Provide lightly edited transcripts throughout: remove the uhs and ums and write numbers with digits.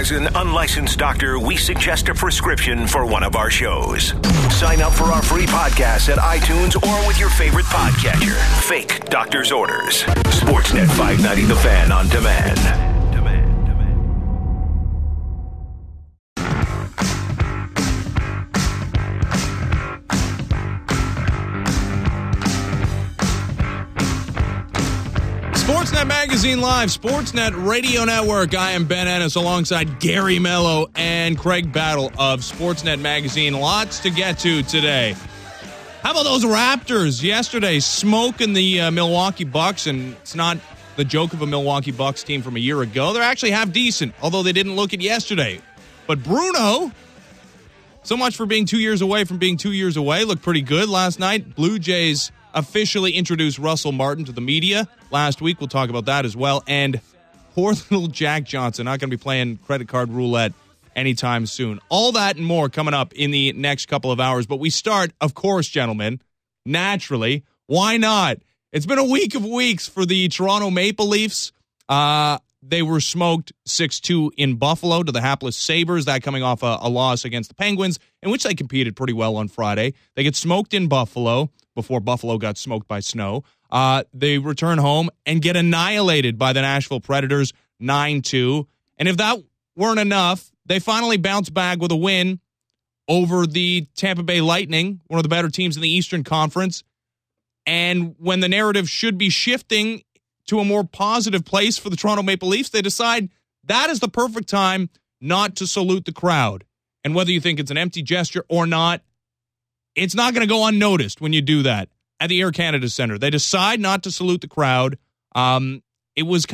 As an unlicensed doctor, we suggest a prescription for one of our shows. Sign up for our free podcast at iTunes or with your favorite podcatcher. Fake doctor's orders. Sportsnet 590 The Fan on demand. Sportsnet Magazine Live, Sportsnet Radio Network. I am Ben Ennis alongside Gary Mello and Craig Battle of Sportsnet Magazine. Lots to get to today. How about those Raptors yesterday smoking the Milwaukee Bucks? And it's not the joke of a Milwaukee Bucks team from a year ago. They're actually half decent, although they didn't look it yesterday. But Bruno, so much for being 2 years away from being 2 years away, looked pretty good last night. Blue Jays officially introduced Russell Martin to the media last week. We'll talk about that as well. And poor little Jack Johnson, not going to be playing credit card roulette anytime soon. All that and more coming up in the next couple of hours. But we start, of course, gentlemen, naturally. Why not? It's been a week of weeks for the Toronto Maple Leafs. They were smoked 6-2 in Buffalo to the hapless Sabres, that coming off a loss against the Penguins, in which they competed pretty well on Friday. They get smoked in Buffalo before Buffalo got smoked by snow. They return home and get annihilated by the Nashville Predators 9-2. And if that weren't enough, they finally bounce back with a win over the Tampa Bay Lightning, one of the better teams in the Eastern Conference. And when the narrative should be shifting to a more positive place for the Toronto Maple Leafs, they decide that is the perfect time not to salute the crowd. And whether you think it's an empty gesture or not, it's not going to go unnoticed when you do that at the Air Canada Centre. They decide not to salute the crowd. It was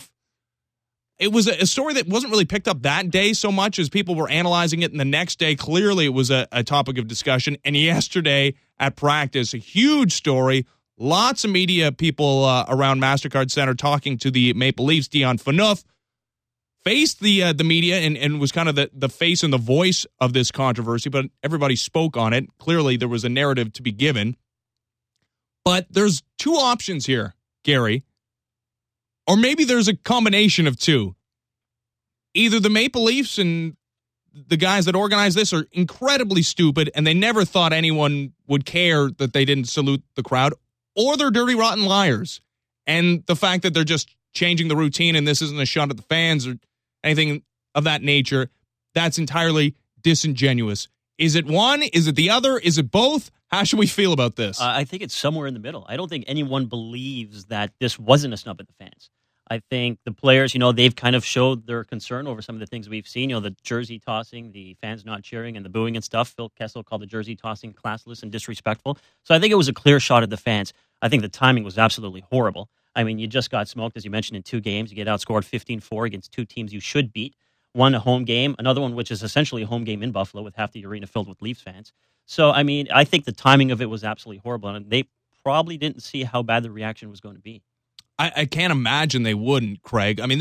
a story that wasn't really picked up that day so much as people were analyzing it. And the next day, clearly it was a topic of discussion. And yesterday at practice, a huge story. Lots of media people around MasterCard Center talking to the Maple Leafs. Dion Phaneuf faced the media and was kind of the face and the voice of this controversy, but everybody spoke on it. Clearly, there was a narrative to be given. But there's two options here, Gary. Or maybe there's a combination of two. Either the Maple Leafs and the guys that organized this are incredibly stupid and they never thought anyone would care that they didn't salute the crowd, or they're dirty, rotten liars. And the fact that they're just changing the routine and this isn't a shot at the fans or anything of that nature, that's entirely disingenuous. Is it one? Is it the other? Is it both? How should we feel about this? I think it's somewhere in the middle. I don't think anyone believes that this wasn't a snub at the fans. I think the players, they've kind of showed their concern over some of the things we've seen. The jersey tossing, the fans not cheering, and the booing and stuff. Phil Kessel called the jersey tossing classless and disrespectful. So I think it was a clear shot at the fans. I think the timing was absolutely horrible. I mean, you just got smoked, as you mentioned, in 2 games. You get outscored 15-4 against 2 teams you should beat. One a home game, another one which is essentially a home game in Buffalo with half the arena filled with Leafs fans. So, I mean, I think the timing of it was absolutely horrible, and they probably didn't see how bad the reaction was going to be. I can't imagine they wouldn't, Craig. I mean,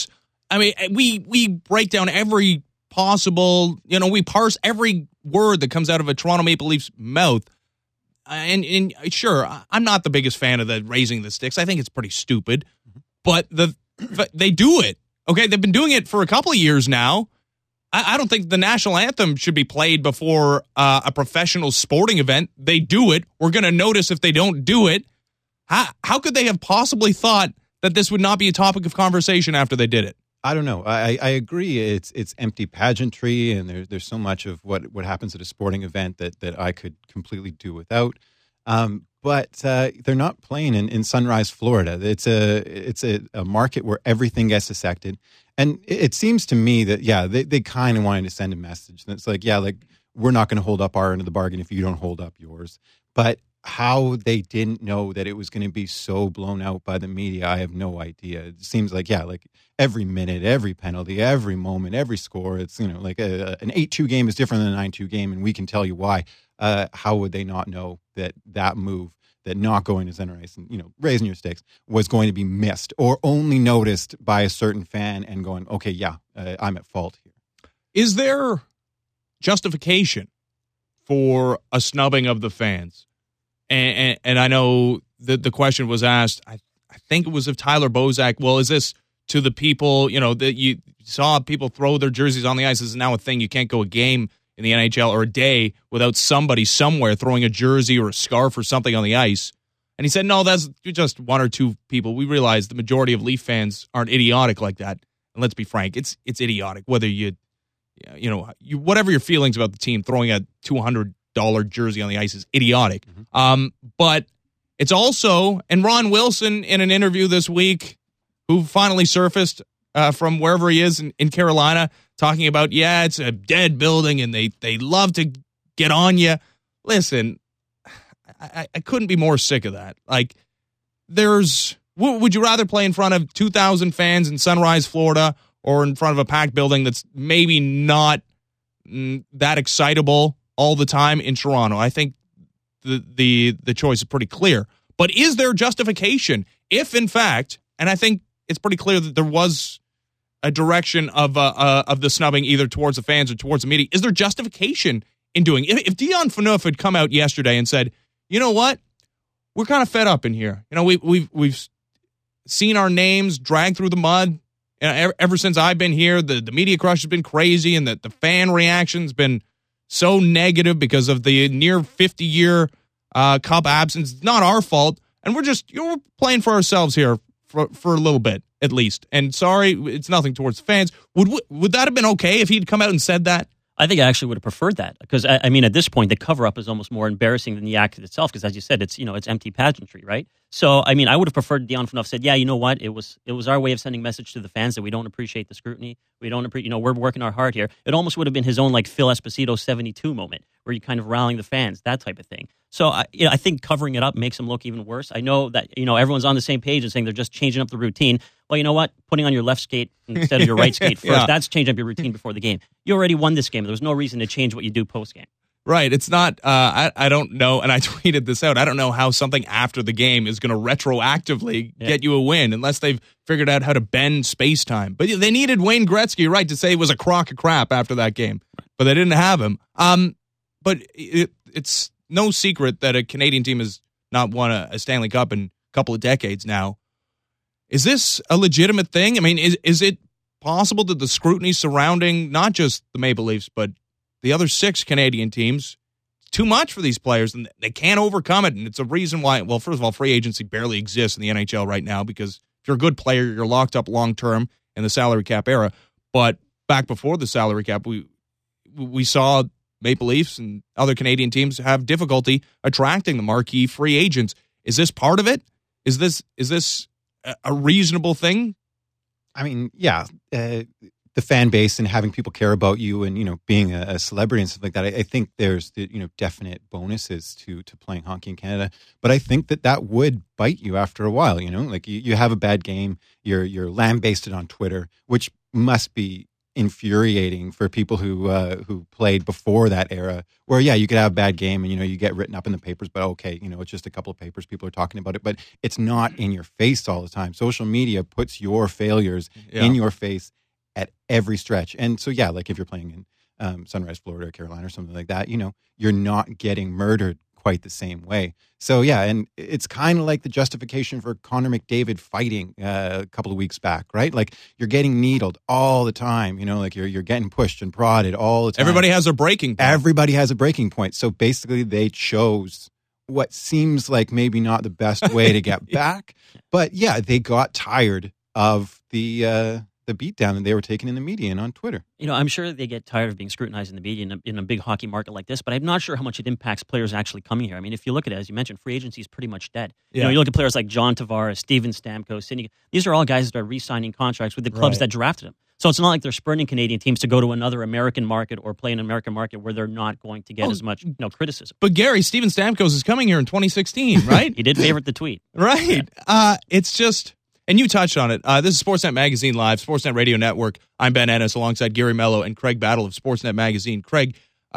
we break down every possible, we parse every word that comes out of a Toronto Maple Leafs mouth. And sure, I'm not the biggest fan of the raising the sticks. I think it's pretty stupid, but they do it. Okay, they've been doing it for a couple of years now. I don't think the national anthem should be played before a professional sporting event. They do it. We're going to notice if they don't do it. How could they have possibly thought that this would not be a topic of conversation after they did it? I don't know. I agree. It's empty pageantry, and there's so much of what happens at a sporting event that I could completely do without. But they're not playing in Sunrise, Florida. It's a market where everything gets dissected, and it seems to me that they kind of wanted to send a message. And it's like we're not going to hold up our end of the bargain if you don't hold up yours. But how they didn't know that it was going to be so blown out by the media, I have no idea. It seems like every minute, every penalty, every moment, every score, it's an 8-2 game is different than a 9-2 game, and we can tell you why. How would they not know that move, that not going to center ice and raising your stakes was going to be missed or only noticed by a certain fan and going, okay, I'm at fault here. Is there justification for a snubbing of the fans? And I know the question was asked, I think it was of Tyler Bozak, well, is this to the people, that you saw people throw their jerseys on the ice. This is now a thing. You can't go a game in the NHL or a day without somebody somewhere throwing a jersey or a scarf or something on the ice. And he said, no, that's just one or two people. We realize the majority of Leaf fans aren't idiotic like that. And let's be frank, it's idiotic. Whether whatever your feelings about the team, throwing a $200 jersey on the ice is idiotic. Mm-hmm. But it's also, and Ron Wilson in an interview this week, who finally surfaced from wherever he is in Carolina, talking about, it's a dead building and they love to get on you. Listen, I couldn't be more sick of that. Like, would you rather play in front of 2,000 fans in Sunrise, Florida, or in front of a packed building that's maybe not that excitable all the time in Toronto? I think the choice is pretty clear. But is there justification if, in fact, and I think it's pretty clear that there was a direction of the snubbing either towards the fans or towards the media, is there justification in doing it? If Dion Phaneuf had come out yesterday and said, you know what, we're kind of fed up in here. We've seen our names dragged through the mud. Ever since I've been here, the media crush has been crazy, and the fan reaction's been so negative because of the near 50-year Cup absence. It's not our fault, and we're playing for ourselves here for a little bit at least. And sorry, it's nothing towards the fans. Would that have been okay if he'd come out and said that? I think I actually would have preferred that, because I mean, at this point, the cover-up is almost more embarrassing than the act itself. Because, as you said, it's empty pageantry, right? So, I mean, I would have preferred Dion Phaneuf said, you know what, it was our way of sending a message to the fans that we don't appreciate the scrutiny. We don't appreciate, we're working our heart here. It almost would have been his own like Phil Esposito 72 moment, where you kind of rallying the fans, that type of thing. So, I think covering it up makes him look even worse. I know that everyone's on the same page and saying they're just changing up the routine. Well, you know what? Putting on your left skate instead of your right skate first, that's changing up your routine before the game. You already won this game. There was no reason to change what you do post-game. Right. It's not, I don't know, and I tweeted this out, I don't know how something after the game is going to retroactively get you a win unless they've figured out how to bend space-time. But they needed Wayne Gretzky, right, to say it was a crock of crap after that game. But they didn't have him. But it's no secret that a Canadian team has not won a Stanley Cup in a couple of decades now. Is this a legitimate thing? I mean, is it possible that the scrutiny surrounding not just the Maple Leafs, but the other 6 Canadian teams, too much for these players, and they can't overcome it? And it's a reason why, well, first of all, free agency barely exists in the NHL right now, because if you're a good player, you're locked up long-term in the salary cap era. But back before the salary cap, we saw Maple Leafs and other Canadian teams have difficulty attracting the marquee free agents. Is this part of it? Is this a reasonable thing? I mean, yeah, the fan base and having people care about you and, being a celebrity and stuff like that. I think there's definite bonuses to playing hockey in Canada, but I think that would bite you after a while, like you have a bad game, you're lambasted on Twitter, which must be infuriating for people who played before that era, where you could have a bad game and you get written up in the papers, but okay, it's just a couple of papers, people are talking about it, but it's not in your face all the time. Social media puts your failures in your face at every stretch. And so like if you're playing in Sunrise, Florida, or Carolina or something like that, you're not getting murdered quite the same way. So and it's kind of like the justification for Connor McDavid fighting a couple of weeks back, right? Like you're getting needled all the time, like you're getting pushed and prodded all the time. Everybody has a breaking point. Everybody has a breaking point. So basically they chose what seems like maybe not the best way to get back, but they got tired of the beatdown that they were taking in the media and on Twitter. I'm sure they get tired of being scrutinized in the media in a big hockey market like this, but I'm not sure how much it impacts players actually coming here. I mean, if you look at it, as you mentioned, free agency is pretty much dead. You look at players like John Tavares, Steven Stamkos, Sidney. These are all guys that are re-signing contracts with the clubs that drafted them. So it's not like they're spurning Canadian teams to go to another American market or play in an American market where they're not going to get as much criticism. But Gary, Steven Stamkos is coming here in 2016, right? He did favorite the tweet. Right. Yeah. It's just... And you touched on it. This is Sportsnet Magazine Live, Sportsnet Radio Network. I'm Ben Ennis alongside Gary Mello and Craig Battle of Sportsnet Magazine. Craig,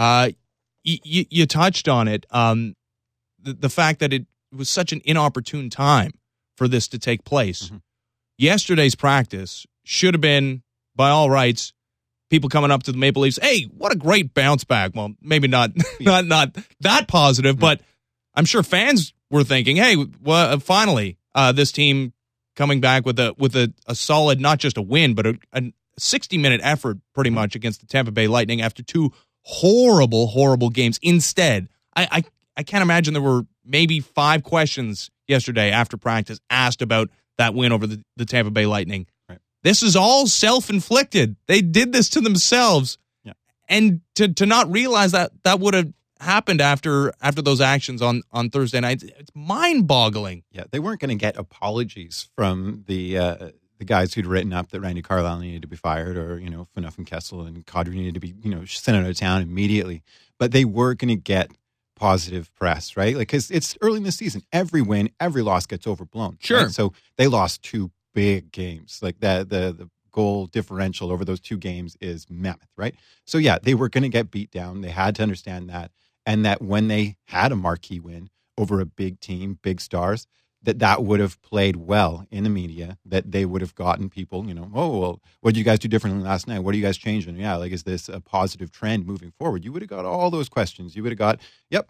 you touched on it, the fact that it was such an inopportune time for this to take place. Mm-hmm. Yesterday's practice should have been, by all rights, people coming up to the Maple Leafs, hey, what a great bounce back. Well, maybe not that positive, but I'm sure fans were thinking, hey, well, finally, this team coming back with a solid, not just a win, but a 60-minute effort pretty much against the Tampa Bay Lightning after two horrible games. Instead, I can't imagine there were maybe 5 questions yesterday after practice asked about that win over the Tampa Bay Lightning. Right. This is all self-inflicted. They did this to themselves. Yeah. And to not realize that would have happened after those actions on Thursday night, it's mind-boggling. Yeah, they weren't going to get apologies from the guys who'd written up that Randy Carlyle needed to be fired, or Phaneuf and Kessel and Kadri needed to be sent out of town immediately. But they were going to get positive press, right? Like, because it's early in the season, every win, every loss gets overblown. Sure. Right? So they lost 2 big games. Like the goal differential over those 2 games is mammoth, right? So yeah, they were going to get beat down. They had to understand that. And that when they had a marquee win over a big team, big stars, that would have played well in the media, that they would have gotten people, oh, well, what did you guys do differently last night? What are you guys changing? Yeah, like, is this a positive trend moving forward? You would have got all those questions. You would have got, yep,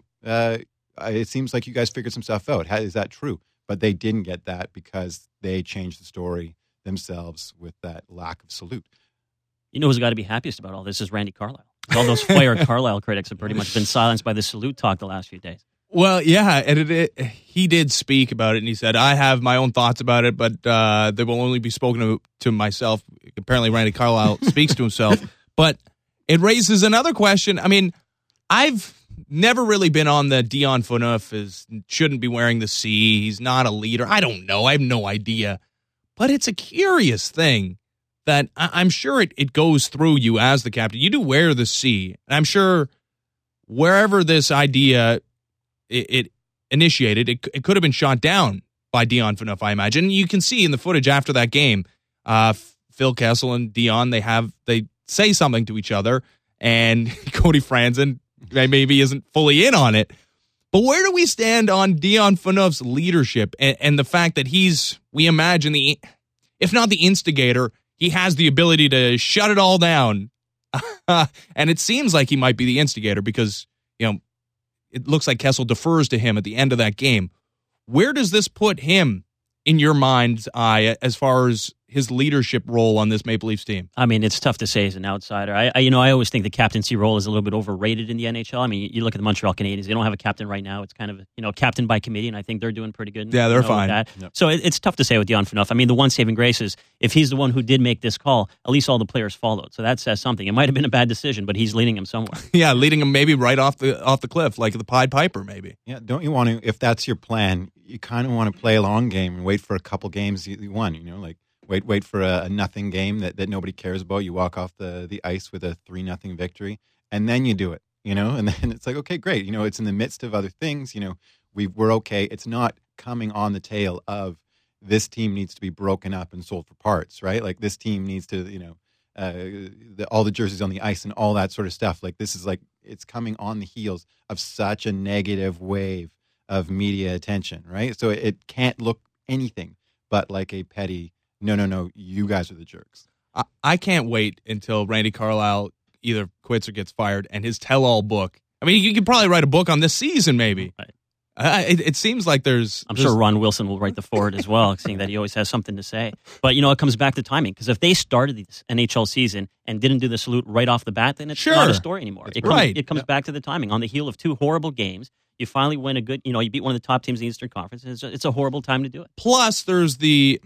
it seems like you guys figured some stuff out. Is that true? But they didn't get that because they changed the story themselves with that lack of salute. You know who's got to be happiest about all this is Randy Carlyle. All those Flair Carlyle critics have pretty much been silenced by the salute talk the last few days. Well, yeah, and he did speak about it, and he said, I have my own thoughts about it, but they will only be spoken to myself. Apparently, Randy Carlyle speaks to himself. But it raises another question. I mean, I've never really been on the Dion Phaneuf shouldn't be wearing the C. He's not a leader. I don't know. I have no idea. But it's a curious thing that I'm sure it goes through you as the captain. You do wear the C. And I'm sure wherever this idea it initiated, it could have been shot down by Dion Phaneuf, I imagine. You can see in the footage after that game, Phil Kessel and Dion, they say something to each other, and Cody Franzen maybe isn't fully in on it. But where do we stand on Dion Phaneuf's leadership and the fact that we imagine if not the instigator, he has the ability to shut it all down. And it seems like he might be the instigator because, it looks like Kessel defers to him at the end of that game. Where does this put him in your mind's eye as far as his leadership role on this Maple Leafs team? I mean, it's tough to say as an outsider. I always think the captaincy role is a little bit overrated in the NHL. I mean, you look at the Montreal Canadiens; they don't have a captain right now. It's kind of captain by committee, and I think they're doing pretty good. Yeah, they're fine. Yep. So it's tough to say with Dion Phaneuf. I mean, the one saving grace is if he's the one who did make this call, at least all the players followed. So that says something. It might have been a bad decision, but he's leading them somewhere. Yeah, leading them maybe right off the cliff, like the Pied Piper, maybe. Yeah, don't you want to? If that's your plan, you kind of want to play a long game and wait for a couple games you won. Like. Wait for a nothing game that nobody cares about. You walk off the ice with a 3-0 victory, and then you do it, and then it's like, okay, great. It's in the midst of other things. We're okay. It's not coming on the tail of this team needs to be broken up and sold for parts, right? Like this team needs to, all the jerseys on the ice and all that sort of stuff. Like this is like, it's coming on the heels of such a negative wave of media attention, right? So it can't look anything but like a petty, no, you guys are the jerks. I can't wait until Randy Carlyle either quits or gets fired and his tell-all book. I mean, you could probably write a book on this season, maybe. Right. It seems like I'm sure Ron Wilson will write the forward as well, seeing that he always has something to say. But, it comes back to timing, because if they started the NHL season and didn't do the salute right off the bat, then it's not a story anymore. It comes back to the timing. On the heel of 2 horrible games, you finally win a good, you beat one of the top teams in the Eastern Conference. It's a horrible time to do it. Plus, there's the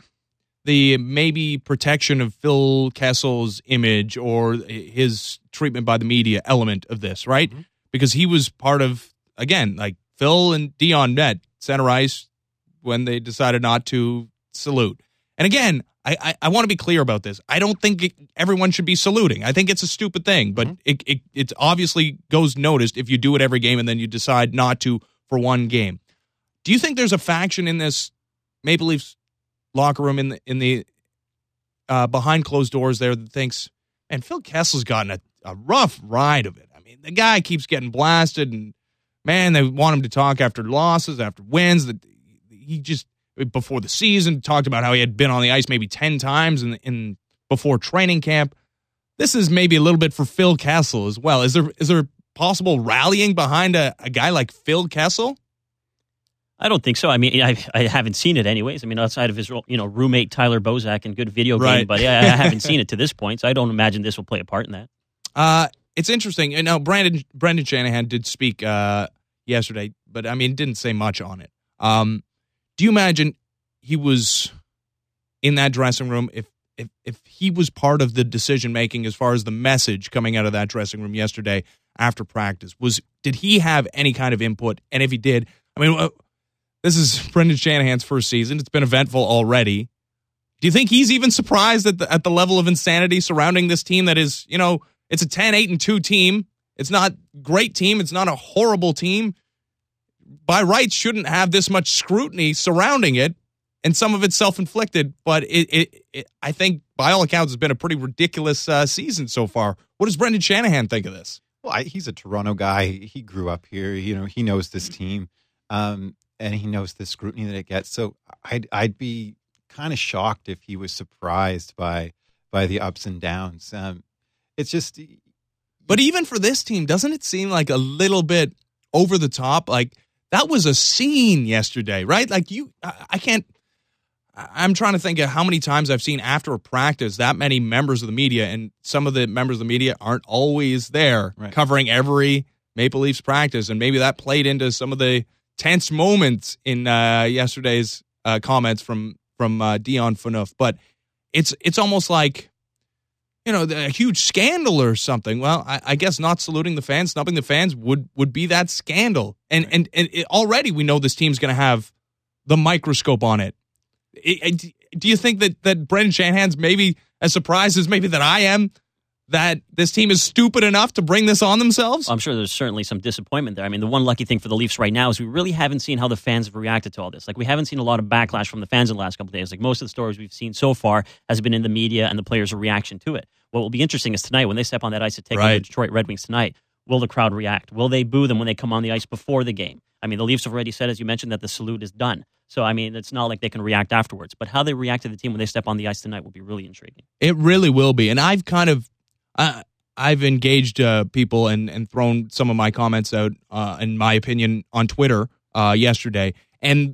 maybe protection of Phil Kessel's image or his treatment by the media element of this, right? Mm-hmm. Because he was part of, again, like Phil and Dion met center ice when they decided not to salute. And again, I want to be clear about this. I don't think everyone should be saluting. I think it's a stupid thing, but it obviously goes noticed if you do it every game and then you decide not to for one game. Do you think there's a faction in this Maple Leafs locker room in the behind closed doors there that thinks, man, Phil Kessel's gotten a rough ride of it. I mean, the guy keeps getting blasted, and man, they want him to talk after losses, after wins. That he just before the season talked about how he had been on the ice maybe 10 times in before training camp. This is maybe a little bit for Phil Kessel as well. Is there possible rallying behind a guy like Phil Kessel? I don't think so. I mean, I haven't seen it anyways. I mean, outside of his roommate Tyler Bozak and good video game, but I haven't seen it to this point, so I don't imagine this will play a part in that. It's interesting. And now Brendan Shanahan did speak yesterday, but I mean, didn't say much on it. Do you imagine he was in that dressing room if he was part of the decision making as far as the message coming out of that dressing room yesterday after practice? Did he have any kind of input? And if he did, I mean, this is Brendan Shanahan's first season. It's been eventful already. Do you think he's even surprised at the level of insanity surrounding this team that is, it's a 10-8-2 team. It's not a great team. It's not a horrible team. By rights, shouldn't have this much scrutiny surrounding it, and some of it's self-inflicted. But I think, by all accounts, it's been a pretty ridiculous season so far. What does Brendan Shanahan think of this? Well, he's a Toronto guy. He grew up here. He knows this team. And he knows the scrutiny that it gets. So I'd be kind of shocked if he was surprised by the ups and downs. It's just. But even for this team, doesn't it seem like a little bit over the top? Like, that was a scene yesterday, right? Like, I'm trying to think of how many times I've seen after a practice that many members of the media, and some of the members of the media aren't always there covering every Maple Leafs practice. And maybe that played into some of the tense moments in yesterday's comments from Dion Phaneuf, but it's almost like a huge scandal or something. Well, I guess not saluting the fans, snubbing the fans would be that scandal, and already we know this team's going to have the microscope on it. Do you think that Brendan Shanahan's maybe as surprised as maybe that I am that this team is stupid enough to bring this on themselves? I'm sure there's certainly some disappointment there. I mean, the one lucky thing for the Leafs right now is we really haven't seen how the fans have reacted to all this. Like, we haven't seen a lot of backlash from the fans in the last couple of days. Like, most of the stories we've seen so far has been in the media and the players' reaction to it. What will be interesting is tonight, when they step on that ice to take on the Detroit Red Wings tonight, will the crowd react? Will they boo them when they come on the ice before the game? I mean, the Leafs have already said, as you mentioned, that the salute is done. So, I mean, it's not like they can react afterwards. But how they react to the team when they step on the ice tonight will be really intriguing. It really will be. And I've kind of... I've engaged people and thrown some of my comments out, in my opinion, on Twitter yesterday. And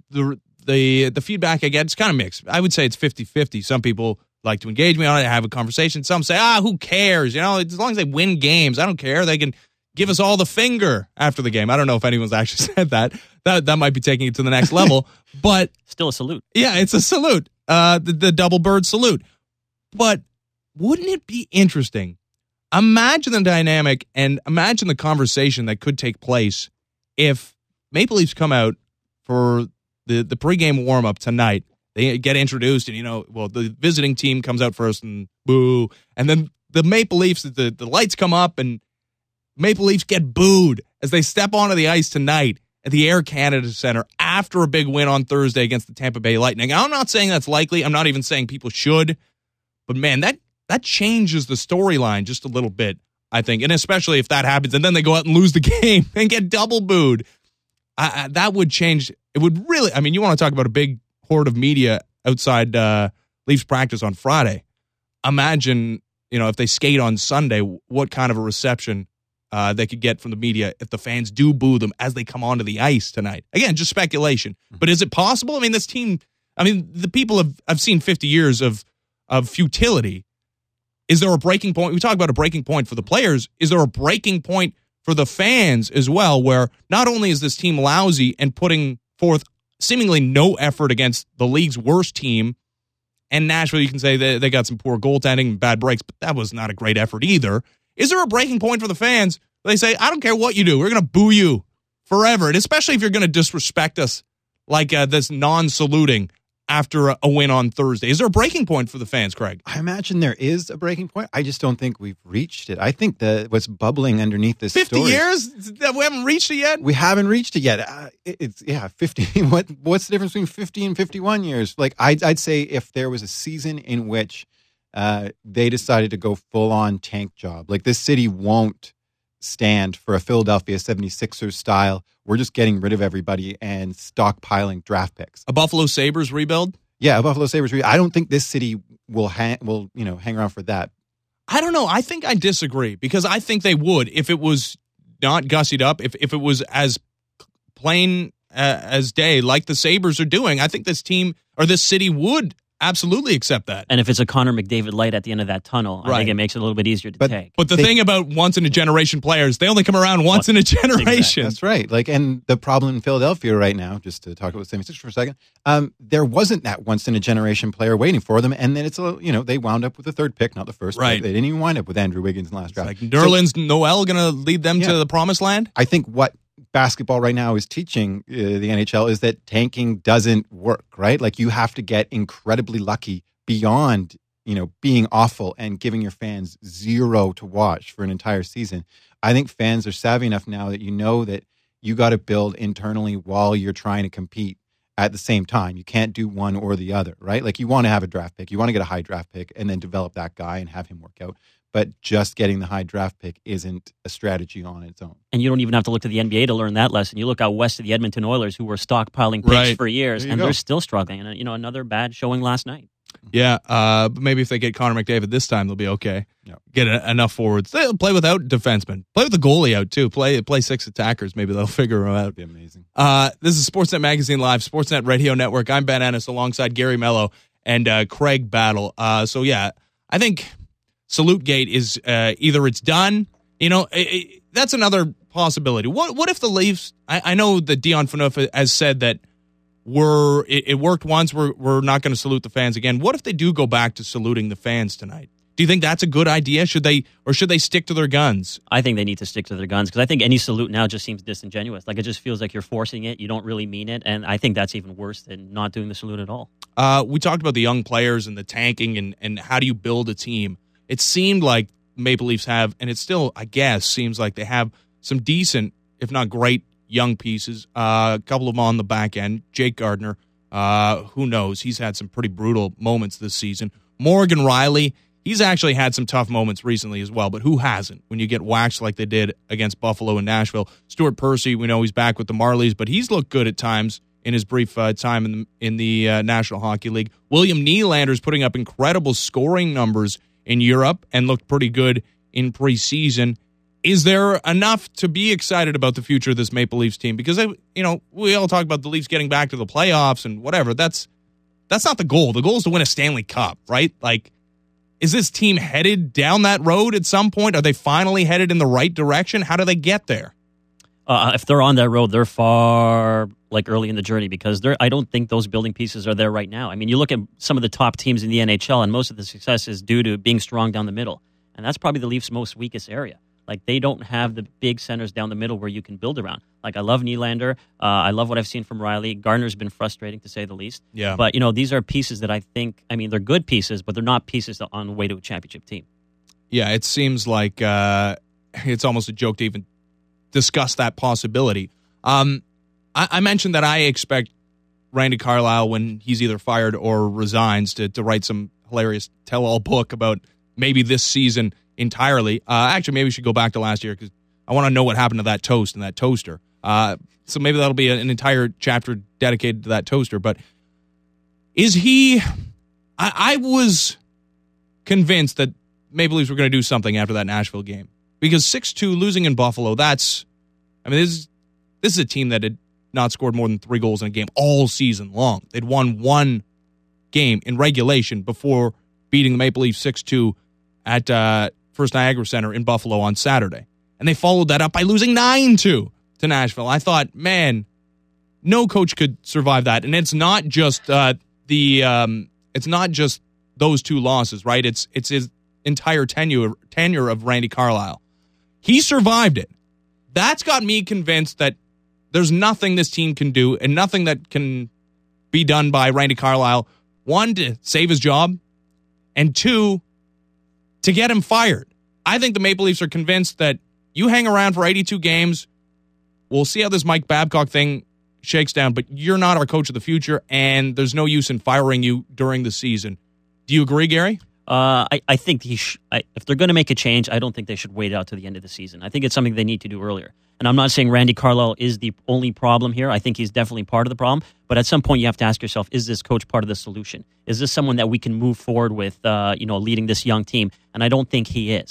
the feedback I get is kind of mixed. I would say it's 50-50. Some people like to engage me on it, have a conversation. Some say, who cares? As long as they win games, I don't care. They can give us all the finger after the game. I don't know if anyone's actually said that. That might be taking it to the next level. But still a salute. Yeah, it's a salute. The double bird salute. But wouldn't it be interesting? Imagine the dynamic and imagine the conversation that could take place if Maple Leafs come out for the pregame warm-up tonight. They get introduced and, the visiting team comes out first and boo. And then the Maple Leafs, the lights come up and Maple Leafs get booed as they step onto the ice tonight at the Air Canada Centre after a big win on Thursday against the Tampa Bay Lightning. I'm not saying that's likely. I'm not even saying people should. But, man, that changes the storyline just a little bit, I think. And especially if that happens and then they go out and lose the game and get double booed. That would change. It would really, I mean, you want to talk about a big horde of media outside Leafs practice on Friday. Imagine, if they skate on Sunday, what kind of a reception they could get from the media if the fans do boo them as they come onto the ice tonight. Again, just speculation. But is it possible? I mean, this team, the people I've seen 50 years of futility. Is there a breaking point? We talk about a breaking point for the players. Is there a breaking point for the fans as well, where not only is this team lousy and putting forth seemingly no effort against the league's worst team, and Nashville, you can say they got some poor goaltending and bad breaks, but that was not a great effort either. Is there a breaking point for the fans? They say, I don't care what you do. We're going to boo you forever. And especially if you're going to disrespect us like this non-saluting after a win on Thursday. Is there a breaking point for the fans, Craig? I imagine there is a breaking point. I just don't think we've reached it. I think that what's bubbling underneath this 50 story... 50 years? We haven't reached it yet? We haven't reached it yet. It's 50. What's the difference between 50 and 51 years? Like, I'd say if there was a season in which they decided to go full-on tank job, like this city won't stand for a Philadelphia 76ers style. We're just getting rid of everybody and stockpiling draft picks. A Buffalo Sabres rebuild? Yeah, a Buffalo Sabres rebuild. I don't think this city will hang around for that. I don't know. I think I disagree because I think they would if it was not gussied up, if it was as plain as day, like the Sabres are doing, I think this team or this city would absolutely accept that. And if it's a Connor McDavid light at the end of that tunnel, I think it makes it a little bit easier to take. But the thing about once-in-a-generation players, they only come around once in a generation. Exactly. That's right. And the problem in Philadelphia right now, just to talk about the 76ers for a second, there wasn't that once-in-a-generation player waiting for them, and then they wound up with the third pick, not the first pick. They didn't even wind up with Andrew Wiggins in the last draft. Like Nerlens Noel going to lead them to the promised land? I think what basketball right now is teaching the NHL is that tanking doesn't work, right? Like you have to get incredibly lucky beyond, being awful and giving your fans zero to watch for an entire season. I think fans are savvy enough now that that you got to build internally while you're trying to compete at the same time. You can't do one or the other, right? Like you want to have a draft pick, you want to get a high draft pick and then develop that guy and have him work out. But just getting the high draft pick isn't a strategy on its own. And you don't even have to look to the NBA to learn that lesson. You look out west of the Edmonton Oilers, who were stockpiling picks for years, and they're still struggling. And, another bad showing last night. Yeah, but maybe if they get Connor McDavid this time, they'll be okay. Yep. Get enough forwards. They'll play without defensemen. Play with the goalie out, too. Play 6 attackers. Maybe they'll figure them out. That'd be amazing. This is Sportsnet Magazine Live, Sportsnet Radio Network. I'm Ben Ennis alongside Gary Mello and Craig Battle. I think Salute-gate is either it's done. That's another possibility. What if the Leafs? I know that Dion Phaneuf has said that it worked once. We're not going to salute the fans again. What if they do go back to saluting the fans tonight? Do you think that's a good idea? Should they stick to their guns? I think they need to stick to their guns because I think any salute now just seems disingenuous. Like it just feels like you're forcing it. You don't really mean it, and I think that's even worse than not doing the salute at all. We talked about the young players and the tanking and how do you build a team. It seemed like Maple Leafs have, and it still, I guess, seems like they have some decent, if not great, young pieces. A couple of them on the back end. Jake Gardiner, who knows? He's had some pretty brutal moments this season. Morgan Riley, he's actually had some tough moments recently as well, but who hasn't when you get waxed like they did against Buffalo and Nashville? Stuart Percy, we know he's back with the Marlies, but he's looked good at times in his brief time in the National Hockey League. William Nylander's putting up incredible scoring numbers in Europe and looked pretty good in preseason. Is there enough to be excited about the future of this Maple Leafs team? Because we all talk about the Leafs getting back to the playoffs and whatever. That's not the goal. The goal is to win a Stanley Cup, right? Like, is this team headed down that road at some point? Are they finally headed in the right direction? How do they get there? If they're on that road, they're far early in the journey because I don't think those building pieces are there right now. I mean, you look at some of the top teams in the NHL, and most of the success is due to being strong down the middle, and that's probably the Leafs' most weakest area. Like they don't have the big centers down the middle where you can build around. Like I love Nylander, I love what I've seen from Riley. Gardner's been frustrating to say the least. Yeah, but these are pieces that I think. I mean, they're good pieces, but they're not pieces on the way to a championship team. Yeah, it seems like it's almost a joke to even discuss that possibility. I mentioned that I expect Randy Carlyle, when he's either fired or resigns, to write some hilarious tell-all book about maybe this season entirely. Actually, maybe we should go back to last year because I want to know what happened to that toast and that toaster. So maybe that'll be an entire chapter dedicated to that toaster. But is he... I was convinced that Maple Leafs were going to do something after that Nashville game. Because 6-2 losing in Buffalo, this is a team that had not scored more than 3 goals in a game all season long. They'd won 1 game in regulation before beating the Maple Leafs 6-2 at First Niagara Center in Buffalo on Saturday. And they followed that up by losing 9-2 to Nashville. I thought, man, no coach could survive that. And it's not just it's not just those 2 losses, right? It's his entire tenure of Randy Carlyle. He survived it. That's got me convinced that there's nothing this team can do and nothing that can be done by Randy Carlyle, 1, to save his job, and 2, to get him fired. I think the Maple Leafs are convinced that you hang around for 82 games, we'll see how this Mike Babcock thing shakes down, but you're not our coach of the future, and there's no use in firing you during the season. Do you agree, Gary? I think if they're going to make a change, I don't think they should wait out to the end of the season. I think it's something they need to do earlier. And I'm not saying Randy Carlyle is the only problem here. I think he's definitely part of the problem. But at some point, you have to ask yourself, is this coach part of the solution? Is this someone that we can move forward with, leading this young team? And I don't think he is.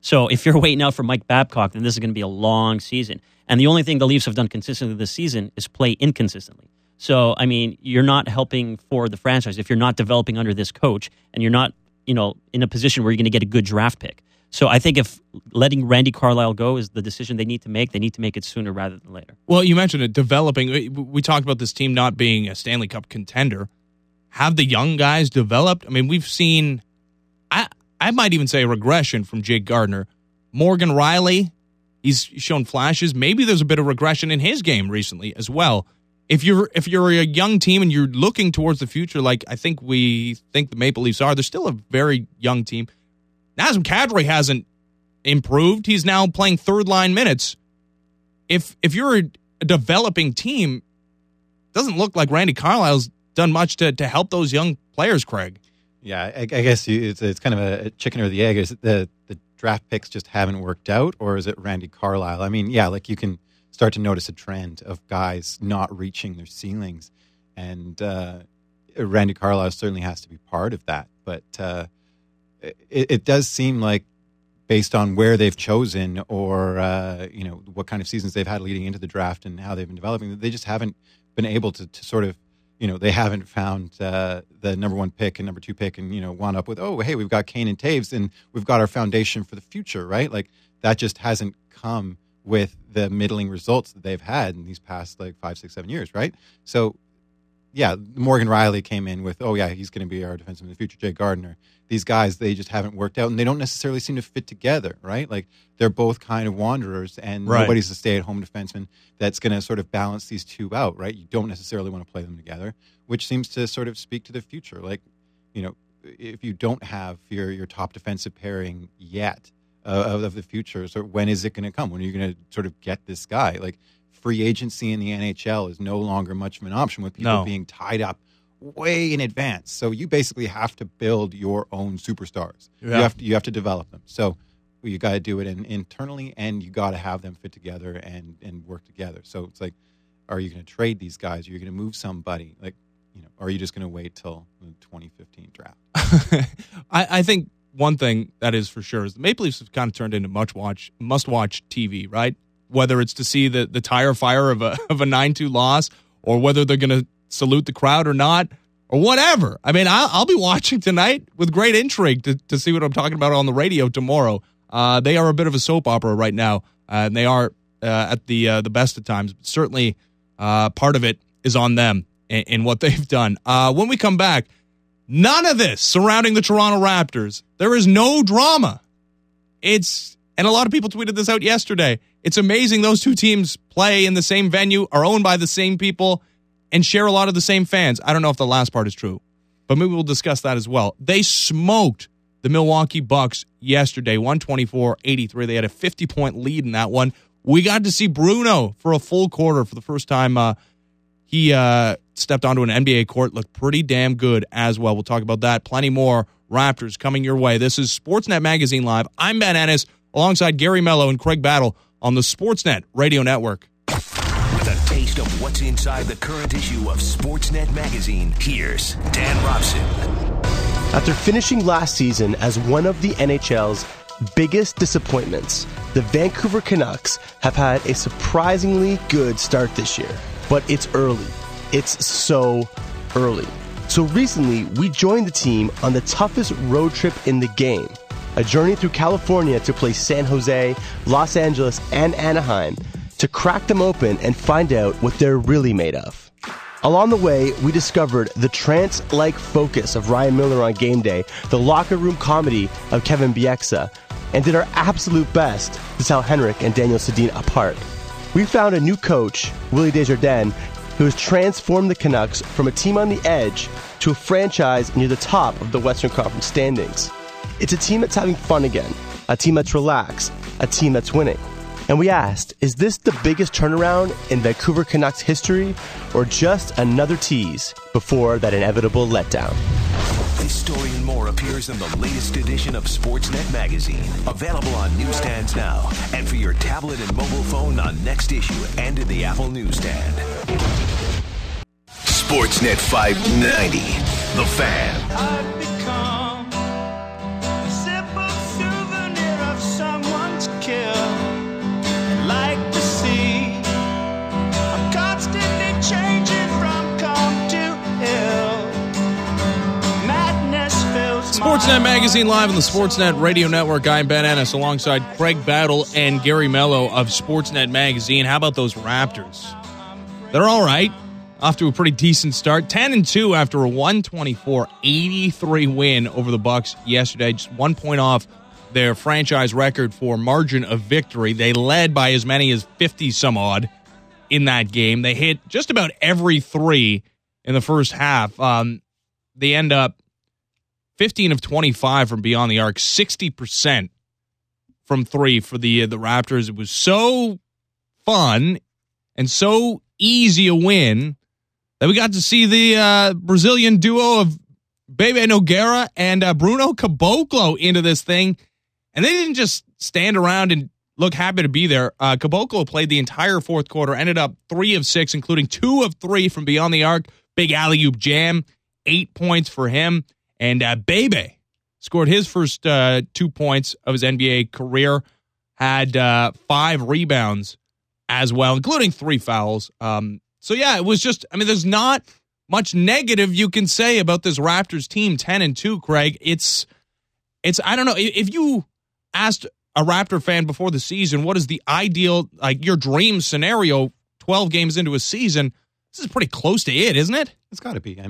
So if you're waiting out for Mike Babcock, then this is going to be a long season. And the only thing the Leafs have done consistently this season is play inconsistently. So, I mean, you're not helping for the franchise if you're not developing under this coach and you're not, in a position where you're going to get a good draft pick. So I think if letting Randy Carlyle go is the decision they need to make it sooner rather than later. Well, you mentioned it, developing. We talked about this team not being a Stanley Cup contender. Have the young guys developed? I mean, we've seen, I might even say a regression from Jake Gardiner. Morgan Riley, he's shown flashes. Maybe there's a bit of regression in his game recently as well. If you're a young team and you're looking towards the future, like I think we think the Maple Leafs are, they're still a very young team. Nazem Kadri hasn't improved. He's now playing third-line minutes. If you're a developing team, it doesn't look like Randy Carlyle's done much to help those young players, Craig. Yeah, I guess it's kind of a chicken or the egg. Is it the draft picks just haven't worked out, or is it Randy Carlyle? I mean, yeah, like you can start to notice a trend of guys not reaching their ceilings, and Randy Carlyle certainly has to be part of that. But it does seem like, based on where they've chosen or what kind of seasons they've had leading into the draft and how they've been developing, they just haven't been able to sort of, they haven't found the number 1 pick and number 2 pick and, wound up with, oh, hey, we've got Kane and Taves and we've got our foundation for the future, right? Like that just hasn't come with the middling results that they've had in these past 5, 6, 7 years, right? So, yeah, Morgan Riley came in with, oh, yeah, he's going to be our defenseman in the future, Jay Gardiner. These guys, they just haven't worked out, and they don't necessarily seem to fit together, right? Like, they're both kind of wanderers, and nobody's a stay-at-home defenseman that's going to sort of balance these two out, right? You don't necessarily want to play them together, which seems to sort of speak to the future. Like, if you don't have your top defensive pairing yet of the future, so when is it going to come? When are you going to sort of get this guy? Like, free agency in the NHL is no longer much of an option with people being tied up way in advance. So you basically have to build your own superstars. Yeah. You have to develop them. So you got to do it internally, and you got to have them fit together and work together. So it's like, are you going to trade these guys? Are you going to move somebody? Like, or are you just going to wait till the 2015 draft? I think one thing that is for sure is the Maple Leafs have kind of turned into must-watch TV, right? Whether it's to see the tire fire of a 9-2 loss, or whether they're going to salute the crowd or not, or whatever. I mean, I'll be watching tonight with great intrigue to see what I'm talking about on the radio tomorrow. They are a bit of a soap opera right now, and they are at the best of times. But certainly, part of it is on them in what they've done. When we come back, none of this surrounding the Toronto Raptors. There is no drama. And a lot of people tweeted this out yesterday. It's amazing those two teams play in the same venue, are owned by the same people, and share a lot of the same fans. I don't know if the last part is true, but maybe we'll discuss that as well. They smoked the Milwaukee Bucks yesterday, 124-83. They had a 50-point lead in that one. We got to see Bruno for a full quarter for the first time. He stepped onto an NBA court, looked pretty damn good as well. We'll talk about that. Plenty more Raptors coming your way. This is Sportsnet Magazine Live. I'm Ben Ennis, alongside Gary Mello and Craig Battle on the Sportsnet Radio Network. With a taste of what's inside the current issue of Sportsnet Magazine, here's Dan Robson. After finishing last season as one of the NHL's biggest disappointments, the Vancouver Canucks have had a surprisingly good start this year. But it's early. It's so early. So recently, we joined the team on the toughest road trip in the game, a journey through California to play San Jose, Los Angeles, and Anaheim to crack them open and find out what they're really made of. Along the way, we discovered the trance-like focus of Ryan Miller on game day, the locker room comedy of Kevin Bieksa, and did our absolute best to tell Henrik and Daniel Sedin apart. We found a new coach, Willie Desjardins, who has transformed the Canucks from a team on the edge to a franchise near the top of the Western Conference standings. It's a team that's having fun again, a team that's relaxed, a team that's winning. And we asked, is this the biggest turnaround in Vancouver Canucks history, or just another tease before that inevitable letdown? This story and more appears in the latest edition of Sportsnet Magazine. Available on newsstands now, and for your tablet and mobile phone on Next Issue and in the Apple newsstand. Sportsnet 590, The Fan. I've become a simple souvenir of someone Sportsnet Magazine live on the Sportsnet Radio Network. I'm Ben Ennis alongside Craig Battle and Gary Mello of Sportsnet Magazine. How about those Raptors? They're all right. Off to a pretty decent start. 10-2 after a 124-83 win over the Bucks yesterday. Just 1 point off their franchise record for margin of victory. They led by as many as 50-some-odd in that game. They hit just about every three in the first half. They end up 15 of 25 from beyond the arc, 60% from three for the Raptors. It was so fun and so easy a win that we got to see the Brazilian duo of Bebe Nogueira and Bruno Caboclo into this thing. And they didn't just stand around and look happy to be there. Caboclo played the entire fourth quarter, ended up 3 of 6, including 2 of 3 from beyond the arc. Big alley-oop jam, 8 points for him. And Bebe scored his first 2 points of his NBA career, had 5 rebounds as well, including 3 fouls. So, yeah, it was just, there's not much negative you can say about this Raptors team, 10-2, Craig. It's I don't know, if you asked a Raptor fan before the season, what is the ideal, your dream scenario 12 games into a season, this is pretty close to it, isn't it? It's got to be.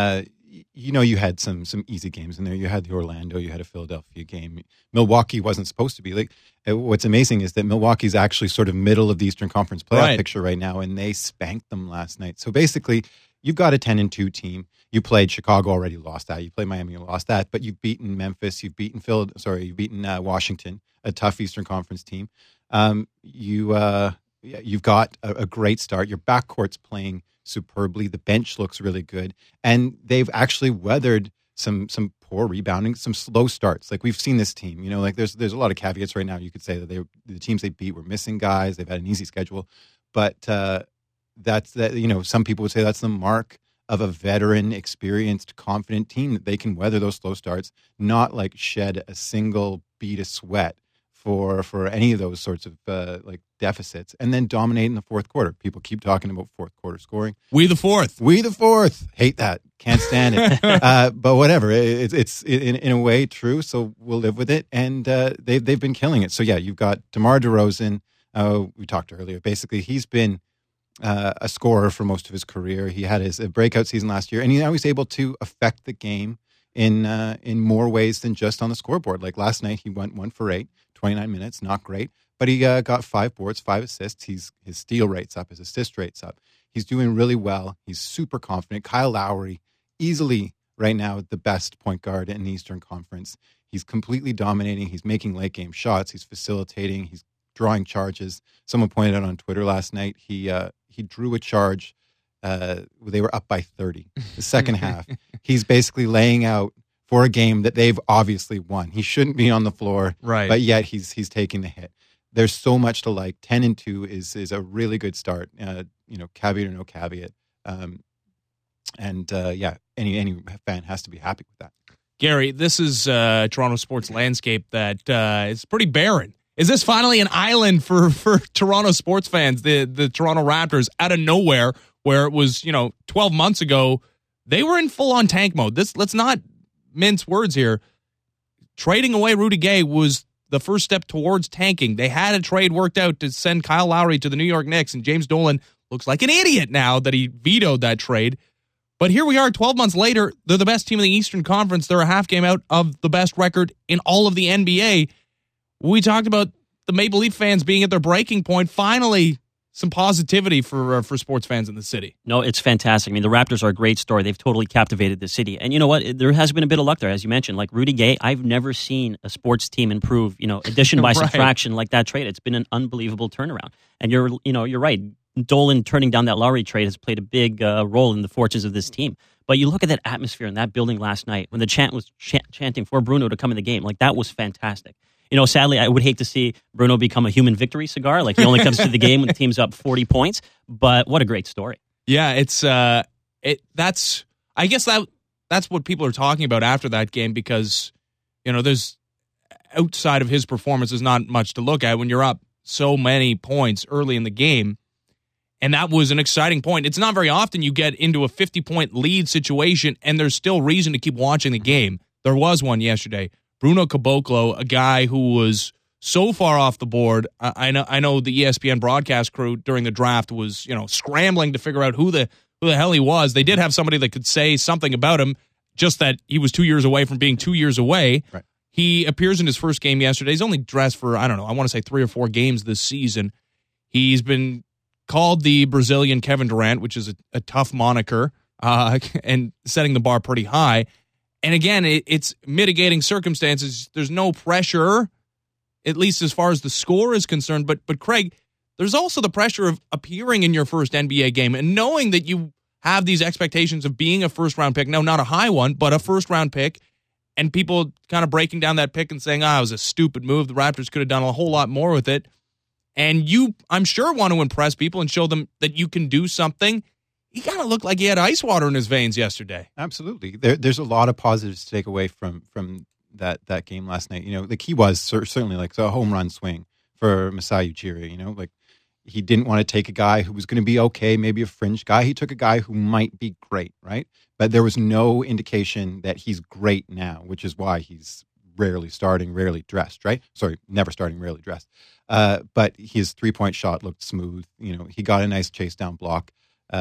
You had some easy games in there. You had the Orlando, you had a Philadelphia game. Milwaukee wasn't supposed to be. What's amazing is that Milwaukee's actually sort of middle of the Eastern Conference playoff picture right now, and they spanked them last night. So basically, you've got a 10-2 team. You played Chicago, already lost that. You played Miami, you lost that. But you've beaten Memphis, you've beaten Washington, a tough Eastern Conference team. You've got a great start. Your backcourt's playing superbly. The bench looks really good, and they've actually weathered some poor rebounding, some slow starts. Like, we've seen this team. There's a lot of caveats right now. You could say that the teams they beat were missing guys. They've had an easy schedule, but that's that. Some people would say that's the mark of a veteran, experienced, confident team, that they can weather those slow starts, not shed a single bead of sweat for any of those sorts of deficits, and then dominate in the fourth quarter. People keep talking about fourth quarter scoring. We the fourth. Hate that. Can't stand it. But whatever. It's in a way true. So we'll live with it. And they've been killing it. So yeah, you've got DeMar DeRozan. We talked earlier. Basically, he's been a scorer for most of his career. He had his breakout season last year, and now he's able to affect the game in more ways than just on the scoreboard. Like last night, he went 1 for 8, 29 minutes, not great, but he got 5 boards, 5 assists. His steal rate's up, his assist rate's up. He's doing really well. He's super confident. Kyle Lowry, easily right now the best point guard in the Eastern Conference. He's completely dominating. He's making late game shots. He's facilitating. He's drawing charges. Someone pointed out on Twitter last night, he drew a charge. They were up by 30 the second half. He's basically laying out for a game that they've obviously won. He shouldn't be on the floor, right? But yet he's taking the hit. There's so much to like. 10-2 is a really good start. Caveat or no caveat. Any fan has to be happy with that. Gary, this is Toronto sports landscape that is pretty barren. Is this finally an island for Toronto sports fans? The Toronto Raptors out of nowhere, where it was 12 months ago, they were in full on tank mode. Let's not mince words here. Trading away Rudy Gay was the first step towards tanking. They had a trade worked out to send Kyle Lowry to the New York Knicks, and James Dolan looks like an idiot now that he vetoed that trade. But here we are 12 months later. They're the best team in the Eastern Conference. They're a half game out of the best record in all of the NBA. We talked about the Maple Leaf fans being at their breaking point. Finally, some positivity for sports fans in the city. No, it's fantastic. I mean, the Raptors are a great story. They've totally captivated the city. And you know what? There has been a bit of luck there, as you mentioned. Like Rudy Gay, I've never seen a sports team improve, addition by subtraction like that trade. It's been an unbelievable turnaround. And you're right. Dolan turning down that Lowry trade has played a big role in the fortunes of this team. But you look at that atmosphere in that building last night when the chant was chanting for Bruno to come in the game. Like, that was fantastic. Sadly, I would hate to see Bruno become a human victory cigar. Like, he only comes to the game when the team's up 40 points. But what a great story. Yeah, that's what people are talking about after that game, because, there's outside of his performance, there's not much to look at when you're up so many points early in the game. And that was an exciting point. It's not very often you get into a 50-point lead situation and there's still reason to keep watching the game. there was one yesterday. Bruno Caboclo, a guy who was so far off the board. I know the ESPN broadcast crew during the draft was, scrambling to figure out who the hell he was. They did have somebody that could say something about him, just that he was 2 years away from being 2 years away. Right. He appears in his first game yesterday. He's only dressed for, I want to say 3 or 4 games this season. He's been called the Brazilian Kevin Durant, which is a tough moniker, and setting the bar pretty high. And again, it's mitigating circumstances. There's no pressure, at least as far as the score is concerned. But Craig, there's also the pressure of appearing in your first NBA game and knowing that you have these expectations of being a first-round pick. No, not a high one, but a first-round pick. And people kind of breaking down that pick and saying, it was a stupid move. The Raptors could have done a whole lot more with it. And you, I'm sure, want to impress people and show them that you can do something. He kind of looked like he had ice water in his veins yesterday. Absolutely. There's a lot of positives to take away from that game last night. The key was certainly like a home run swing for Masai Ujiri. He didn't want to take a guy who was going to be okay, maybe a fringe guy. He took a guy who might be great, right? But there was no indication that he's great now, which is why he's rarely starting, rarely dressed, right? Sorry, never starting, rarely dressed. But his 3-point shot looked smooth. He got a nice chase down block.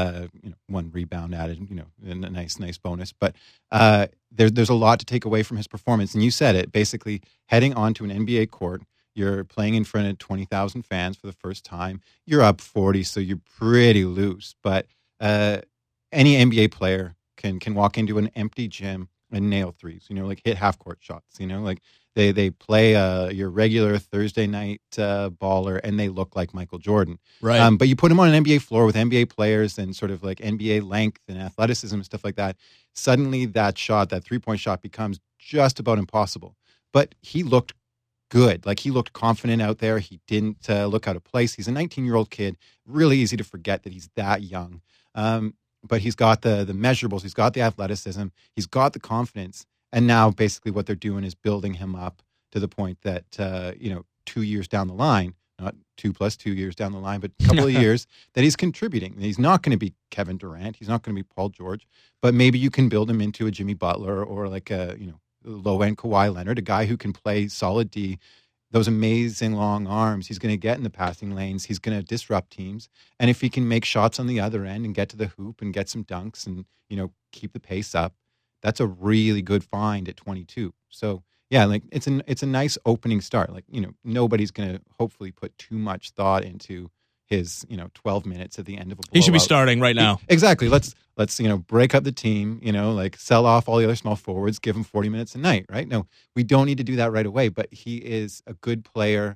1 rebound added, a nice bonus. But there's a lot to take away from his performance. And you said it, basically heading onto an NBA court, you're playing in front of 20,000 fans for the first time. You're up 40, so you're pretty loose. But any NBA player can walk into an empty gym and nail threes, hit half-court shots, They play your regular Thursday night baller, and they look like Michael Jordan. Right. But you put him on an NBA floor with NBA players and sort of like NBA length and athleticism and stuff like that. Suddenly that shot, that 3-point shot, becomes just about impossible. But he looked good. Like, he looked confident out there. He didn't look out of place. He's a 19-year-old kid. Really easy to forget that he's that young. But he's got the measurables. He's got the athleticism. He's got the confidence. And now basically what they're doing is building him up to the point that, 2 years down the line, not 2 plus 2 years down the line, but a couple of years, that he's contributing. He's not going to be Kevin Durant. He's not going to be Paul George. But maybe you can build him into a Jimmy Butler or like a, low-end Kawhi Leonard, a guy who can play solid D, those amazing long arms. He's going to get in the passing lanes. He's going to disrupt teams. And if he can make shots on the other end and get to the hoop and get some dunks and, keep the pace up, that's a really good find at 22. So, yeah, like it's a nice opening start. Like, nobody's going to hopefully put too much thought into his, 12 minutes at the end of a blowout. He should be starting right now. Exactly. Let's break up the team, sell off all the other small forwards, give him 40 minutes a night, right? No, we don't need to do that right away, but he is a good player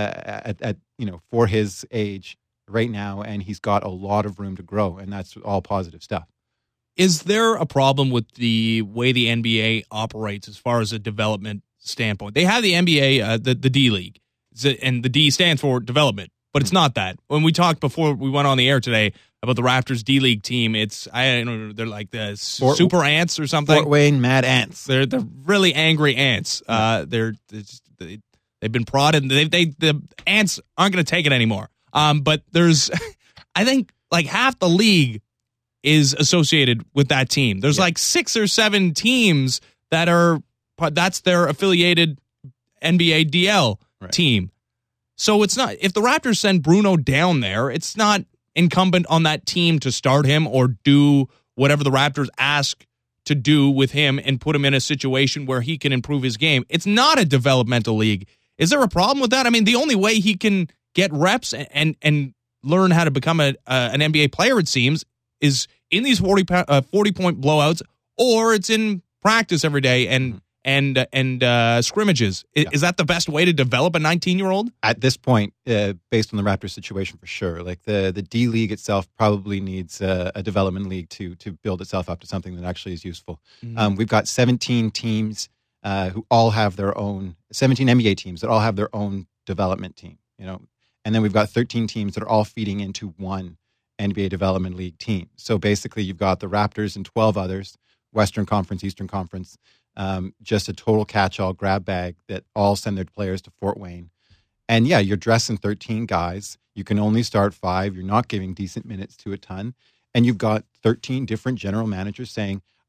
for his age right now, and he's got a lot of room to grow, and that's all positive stuff. Is there a problem with the way the NBA operates as far as a development standpoint? They have the NBA, the D League, and the D stands for development, but it's not that. When we talked before we went on the air today about the Raptors D League team, they're like the Super Ants or something. Fort Wayne Mad Ants. They're really angry ants. They've been prodded. The ants aren't going to take it anymore. But there's, I think, like half the league is associated with that team. There's like 6 or 7 teams that's their affiliated NBA DL team. So it's not, if the Raptors send Bruno down there, it's not incumbent on that team to start him or do whatever the Raptors ask to do with him and put him in a situation where he can improve his game. It's not a developmental league. Is there a problem with that? I mean, the only way he can get reps and learn how to become an NBA player, it seems, is in these 40-point blowouts, or it's in practice every day and scrimmages. Is that the best way to develop a 19-year-old? At this point, based on the Raptors situation, for sure. Like the D League itself probably needs a development league to build itself up to something that actually is useful. Mm-hmm. We've got 17 teams who all have their own, 17 NBA teams that all have their own development team, and then we've got 13 teams that are all feeding into one NBA Development League team. So basically you've got the Raptors and 12 others, Western Conference, Eastern Conference, just a total catch-all grab bag that all send their players to Fort Wayne. And yeah, you're dressing 13 guys. You can only start 5. You're not giving decent minutes to a ton. And you've got 13 different general managers saying,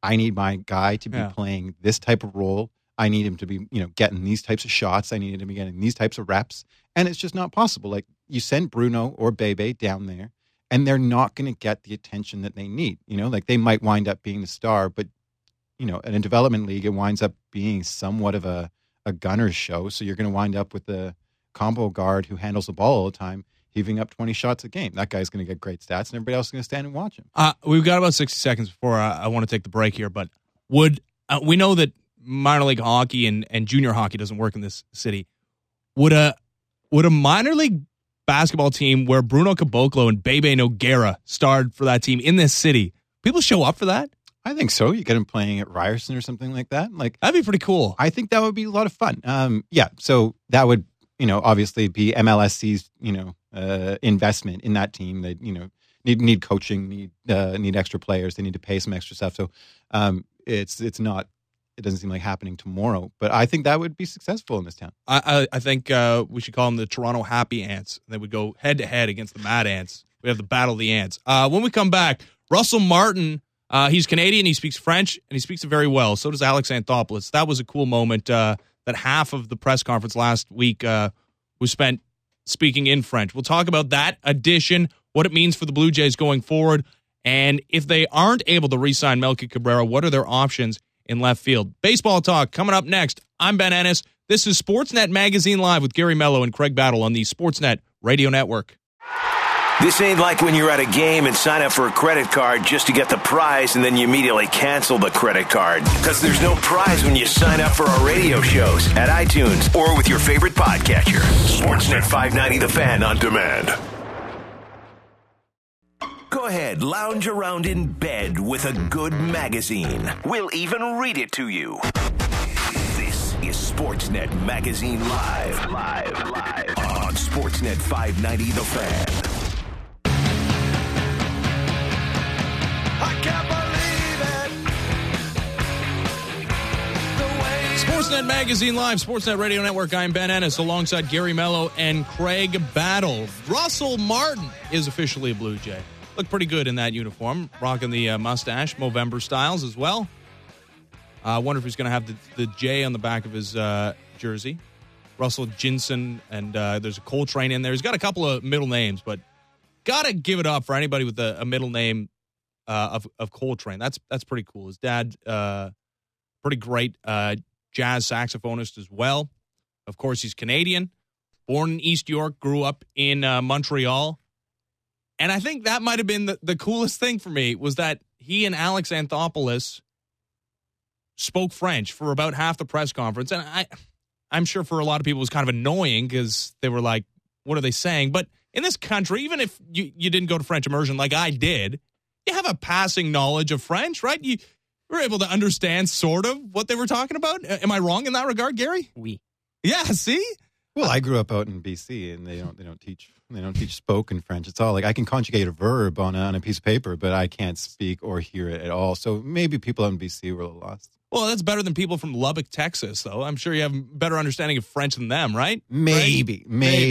I need my guy to be playing this type of role. I need him to be, getting these types of shots. I need him to be getting these types of reps. And it's just not possible. Like, you send Bruno or Bebe down there, and they're not going to get the attention that they need. Like, they might wind up being the star, but, in a development league, it winds up being somewhat of a gunner's show. So you're going to wind up with the combo guard who handles the ball all the time, heaving up 20 shots a game. That guy's going to get great stats, and everybody else is going to stand and watch him. We've got about 60 seconds before I want to take the break here, but we know that minor league hockey and junior hockey doesn't work in this city. Would a minor league basketball team where Bruno Caboclo and Bebe Nogueira starred for that team in this city, people show up for that? I think so. You get him playing at Ryerson or something like that. Like, that'd be pretty cool. I think that would be a lot of fun. So that would, obviously be MLSC's, investment in that team. They, need coaching, need extra players. They need to pay some extra stuff. So it's not. It doesn't seem like happening tomorrow, but I think that would be successful in this town. I think we should call them the Toronto Happy Ants. They would go head to head against the Mad Ants. We have the Battle of the Ants. When we come back, Russell Martin, he's Canadian, he speaks French, and he speaks it very well. So does Alex Anthopoulos. That was a cool moment. That half of the press conference last week was spent speaking in French. We'll talk about that addition, what it means for the Blue Jays going forward, and if they aren't able to re-sign Melky Cabrera, what are their options in left field? Baseball talk coming up next. I'm Ben Ennis. This is Sportsnet Magazine Live with Gary Mello and Craig Battle on the Sportsnet Radio Network. This ain't like when you're at a game and sign up for a credit card just to get the prize and then you immediately cancel the credit card. Because there's no prize when you sign up for our radio shows at iTunes or with your favorite podcatcher. Sportsnet 590 The Fan on demand. Go ahead, lounge around in bed with a good magazine. We'll even read it to you. This is Sportsnet Magazine Live on Sportsnet 590 The Fan. I can't believe it. Sportsnet Magazine Live, Sportsnet Radio Network. I'm Ben Ennis alongside Gary Mello and Craig Battle. Russell Martin is officially a Blue Jay. Looked pretty good in that uniform, rocking the mustache, Movember styles as well. I wonder if he's going to have the J on the back of his jersey. Russell Jinson, and there's a Coltrane in there. He's got a couple of middle names, but got to give it up for anybody with a middle name of Coltrane. That's pretty cool. His dad, pretty great jazz saxophonist as well. Of course, he's Canadian, born in East York, grew up in Montreal. And I think that might have been the coolest thing for me was that he and Alex Anthopoulos spoke French for about half the press conference. And I'm sure for a lot of people it was kind of annoying because they were like, what are they saying? But in this country, even if you didn't go to French immersion like I did, you have a passing knowledge of French, right? You were able to understand sort of what they were talking about. Am I wrong in that regard, Gary? Oui. Yeah, see? Well, I grew up out in BC, and they don't teach spoken French. It's all like I can conjugate a verb on a piece of paper, but I can't speak or hear it at all. So maybe people out in BC were a little lost. Well, that's better than people from Lubbock, Texas, though. I'm sure you have a better understanding of French than them, right? Maybe.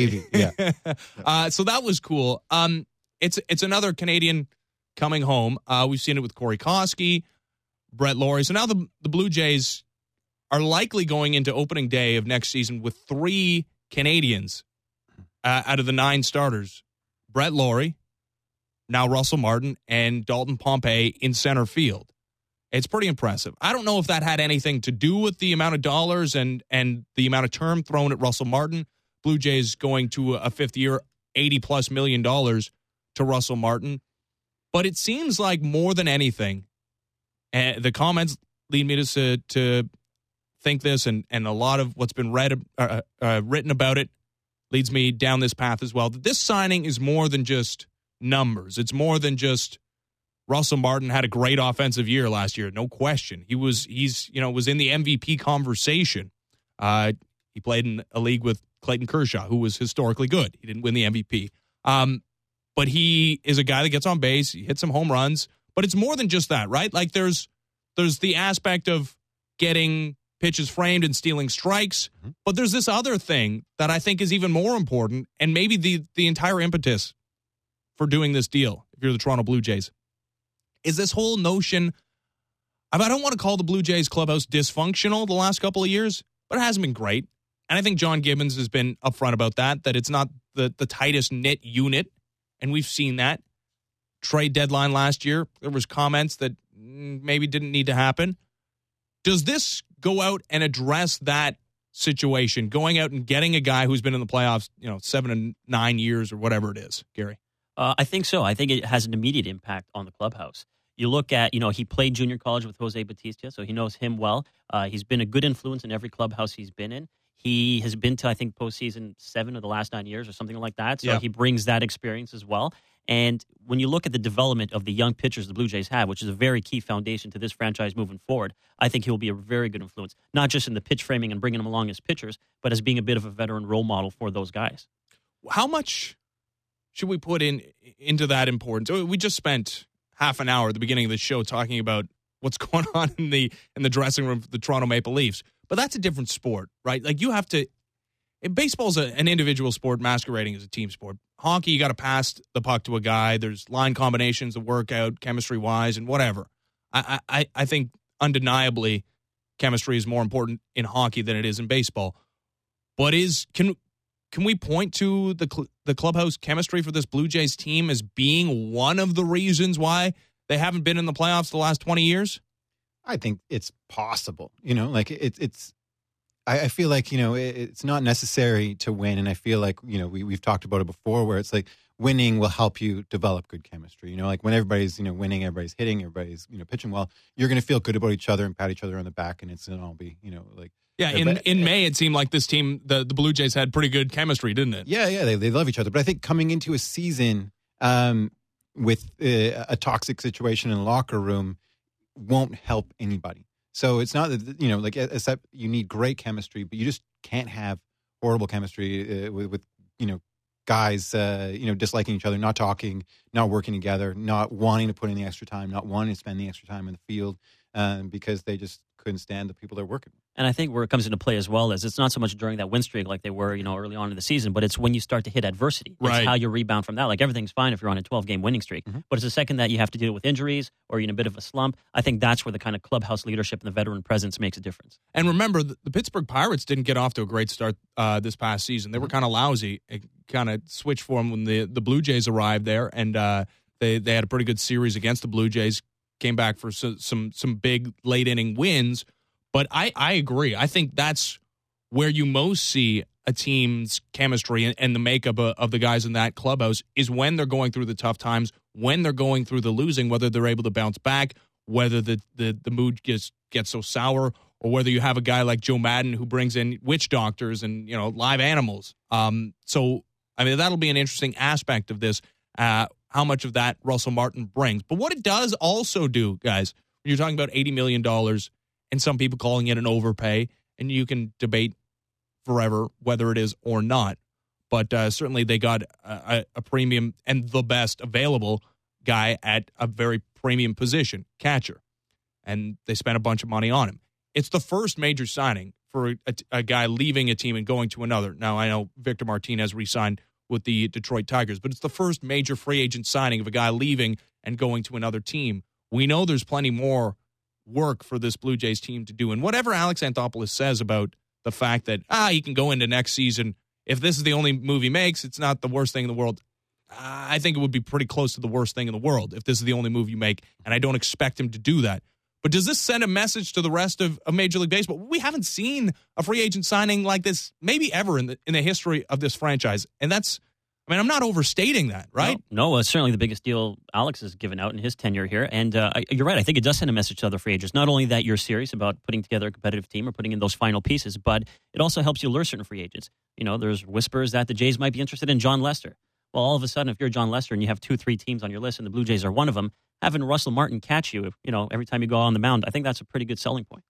Yeah. So that was cool. It's another Canadian coming home. We've seen it with Corey Koski, Brett Laurie. So now the Blue Jays are likely going into opening day of next season with 3 Canadians out of the 9 starters. Brett Laurie, now Russell Martin, and Dalton Pompey in center field. It's pretty impressive. I don't know if that had anything to do with the amount of dollars and the amount of term thrown at Russell Martin. Blue Jays going to a 5th year, $80+ million to Russell Martin. But it seems like more than anything, the comments lead me to think this, and a lot of what's been written about it leads me down this path as well. That this signing is more than just numbers. It's more than just Russell Martin had a great offensive year last year, no question. He's in the MVP conversation. He played in a league with Clayton Kershaw, who was historically good. He didn't win the MVP. But he is a guy that gets on base, he hits some home runs, but it's more than just that, right? Like there's the aspect of getting pitches framed and stealing strikes, but there's this other thing that I think is even more important, and maybe the entire impetus for doing this deal, if you're the Toronto Blue Jays, is this whole notion I don't want to call the Blue Jays clubhouse dysfunctional the last couple of years, but it hasn't been great. And I think John Gibbons has been upfront about that it's not the tightest knit unit. And we've seen that. Trade deadline last year, there was comments that maybe didn't need to happen. Does this go out and address that situation, going out and getting a guy who's been in the playoffs, 7 and 9 years or whatever it is, Gary? I think so. I think it has an immediate impact on the clubhouse. You look at, he played junior college with Jose Batista, so he knows him well. He's been a good influence in every clubhouse he's been in. He has been to, I think, postseason 7 of the last 9 years or something like that. So he brings that experience as well. And when you look at the development of the young pitchers the Blue Jays have, which is a very key foundation to this franchise moving forward, I think he'll be a very good influence, not just in the pitch framing and bringing them along as pitchers, but as being a bit of a veteran role model for those guys. How much should we put into that importance? We just spent half an hour at the beginning of the show talking about what's going on in the dressing room for the Toronto Maple Leafs. But that's a different sport, right? Like, you have to – baseball's an individual sport masquerading as a team sport. Hockey, you got to pass the puck to a guy. There's line combinations that work out chemistry-wise and whatever. I think undeniably chemistry is more important in hockey than it is in baseball. But can we point to the clubhouse chemistry for this Blue Jays team as being one of the reasons why they haven't been in the playoffs the last 20 years? I think it's possible. I feel like, it's not necessary to win. And I feel like, we've talked about it before, where it's like winning will help you develop good chemistry. Like when everybody's, winning, everybody's hitting, everybody's, pitching well, you're going to feel good about each other and pat each other on the back. And it's going to all be, like. Yeah, in May, it seemed like this team, the Blue Jays, had pretty good chemistry, didn't it? Yeah, they love each other. But I think coming into a season with a toxic situation in the locker room won't help anybody. So it's not that, except you need great chemistry, but you just can't have horrible chemistry with guys, disliking each other, not talking, not working together, not wanting to put in the extra time, not wanting to spend the extra time in the field because they just couldn't stand the people they're working with. And I think where it comes into play as well is it's not so much during that win streak like they were, early on in the season, but it's when you start to hit adversity. Right. It's how you rebound from that. Like, everything's fine if you're on a 12-game winning streak, but it's the second that you have to deal with injuries or you're in a bit of a slump. I think that's where the kind of clubhouse leadership and the veteran presence makes a difference. And remember, the Pittsburgh Pirates didn't get off to a great start this past season. They were kind of lousy. It kind of switched for them when the Blue Jays arrived there, and they had a pretty good series against the Blue Jays, came back for some big late-inning wins. But I agree. I think that's where you most see a team's chemistry and the makeup of the guys in that clubhouse is when they're going through the tough times, when they're going through the losing, whether they're able to bounce back, whether the mood gets so sour, or whether you have a guy like Joe Madden who brings in witch doctors and live animals. So I mean, that'll be an interesting aspect of this, how much of that Russell Martin brings. But what it does also do, guys, when you're talking about $80 million and some people calling it an overpay, and you can debate forever whether it is or not. But certainly they got a premium and the best available guy at a very premium position, catcher. And they spent a bunch of money on him. It's the first major signing for a guy leaving a team and going to another. Now, I know Victor Martinez re-signed with the Detroit Tigers, but it's the first major free agent signing of a guy leaving and going to another team. We know there's plenty more work for this Blue Jays team to do. And whatever Alex Anthopoulos says about the fact that he can go into next season, if this is the only move he makes, it's not the worst thing in the world. I think it would be pretty close to the worst thing in the world if this is the only move you make, and I don't expect him to do that. But does this send a message to the rest of Major League Baseball? We haven't seen a free agent signing like this maybe ever in the history of this franchise. And that's, I mean, I'm not overstating that, right? No, it's certainly the biggest deal Alex has given out in his tenure here. And you're right. I think it does send a message to other free agents. Not only that you're serious about putting together a competitive team or putting in those final pieces, but it also helps you lure certain free agents. There's whispers that the Jays might be interested in John Lester. Well, all of a sudden, if you're John Lester and you have 2-3 teams on your list and the Blue Jays are one of them, having Russell Martin catch you, every time you go on the mound, I think that's a pretty good selling point.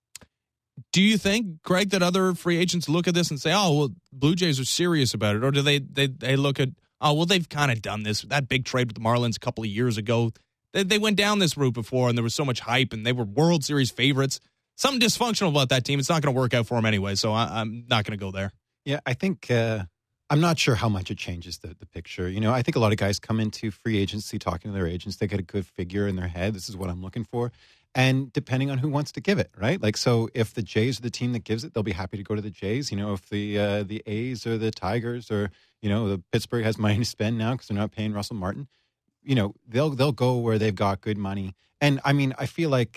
Do you think, Greg, that other free agents look at this and say, Blue Jays are serious about it? Or do they look at, they've kind of done this. That big trade with the Marlins a couple of years ago, they went down this route before and there was so much hype and they were World Series favorites. Something dysfunctional about that team. It's not going to work out for them anyway, so I'm not going to go there. Yeah, I think I'm not sure how much it changes the picture. I think a lot of guys come into free agency talking to their agents. They get a good figure in their head. This is what I'm looking for. and depending on who wants to give it, right? Like, so if the Jays are the team that gives it, they'll be happy to go to the Jays. You know, if the A's or the Tigers or, you know, the Pittsburgh has money to spend now because they're not paying Russell Martin, you know, they'll go where they've got good money. And I mean, I feel like,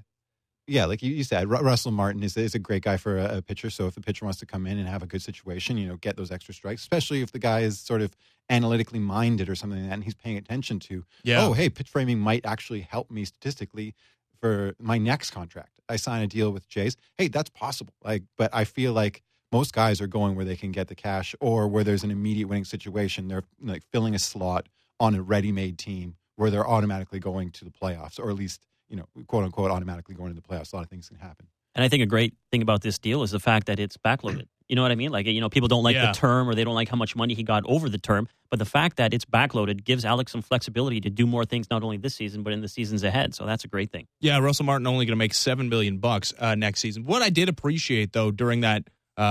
like you said, Russell Martin is a great guy for a pitcher. So if the pitcher wants to come in and have a good situation, you know, get those extra strikes, especially if the guy is sort of analytically minded or something like that, and he's paying attention to, oh, hey, pitch framing might actually help me statistically for my next contract. I sign a deal with Jays. Hey, that's possible. Like, but I feel like most guys are going where they can get the cash or where there's an immediate winning situation. They're like filling a slot on a ready-made team where they're automatically going to the playoffs, or at least, you know, quote unquote, automatically going to the playoffs. A lot of things can happen. And I think a great thing about this deal is the fact that it's backloaded. You know what I mean? Like, you know, people don't like the term, or they don't like how much money he got over the term. But the fact that it's backloaded gives Alex some flexibility to do more things, not only this season, but in the seasons ahead. So that's a great thing. Yeah, Russell Martin only going to make $7 million next season. What I did appreciate, though, during that,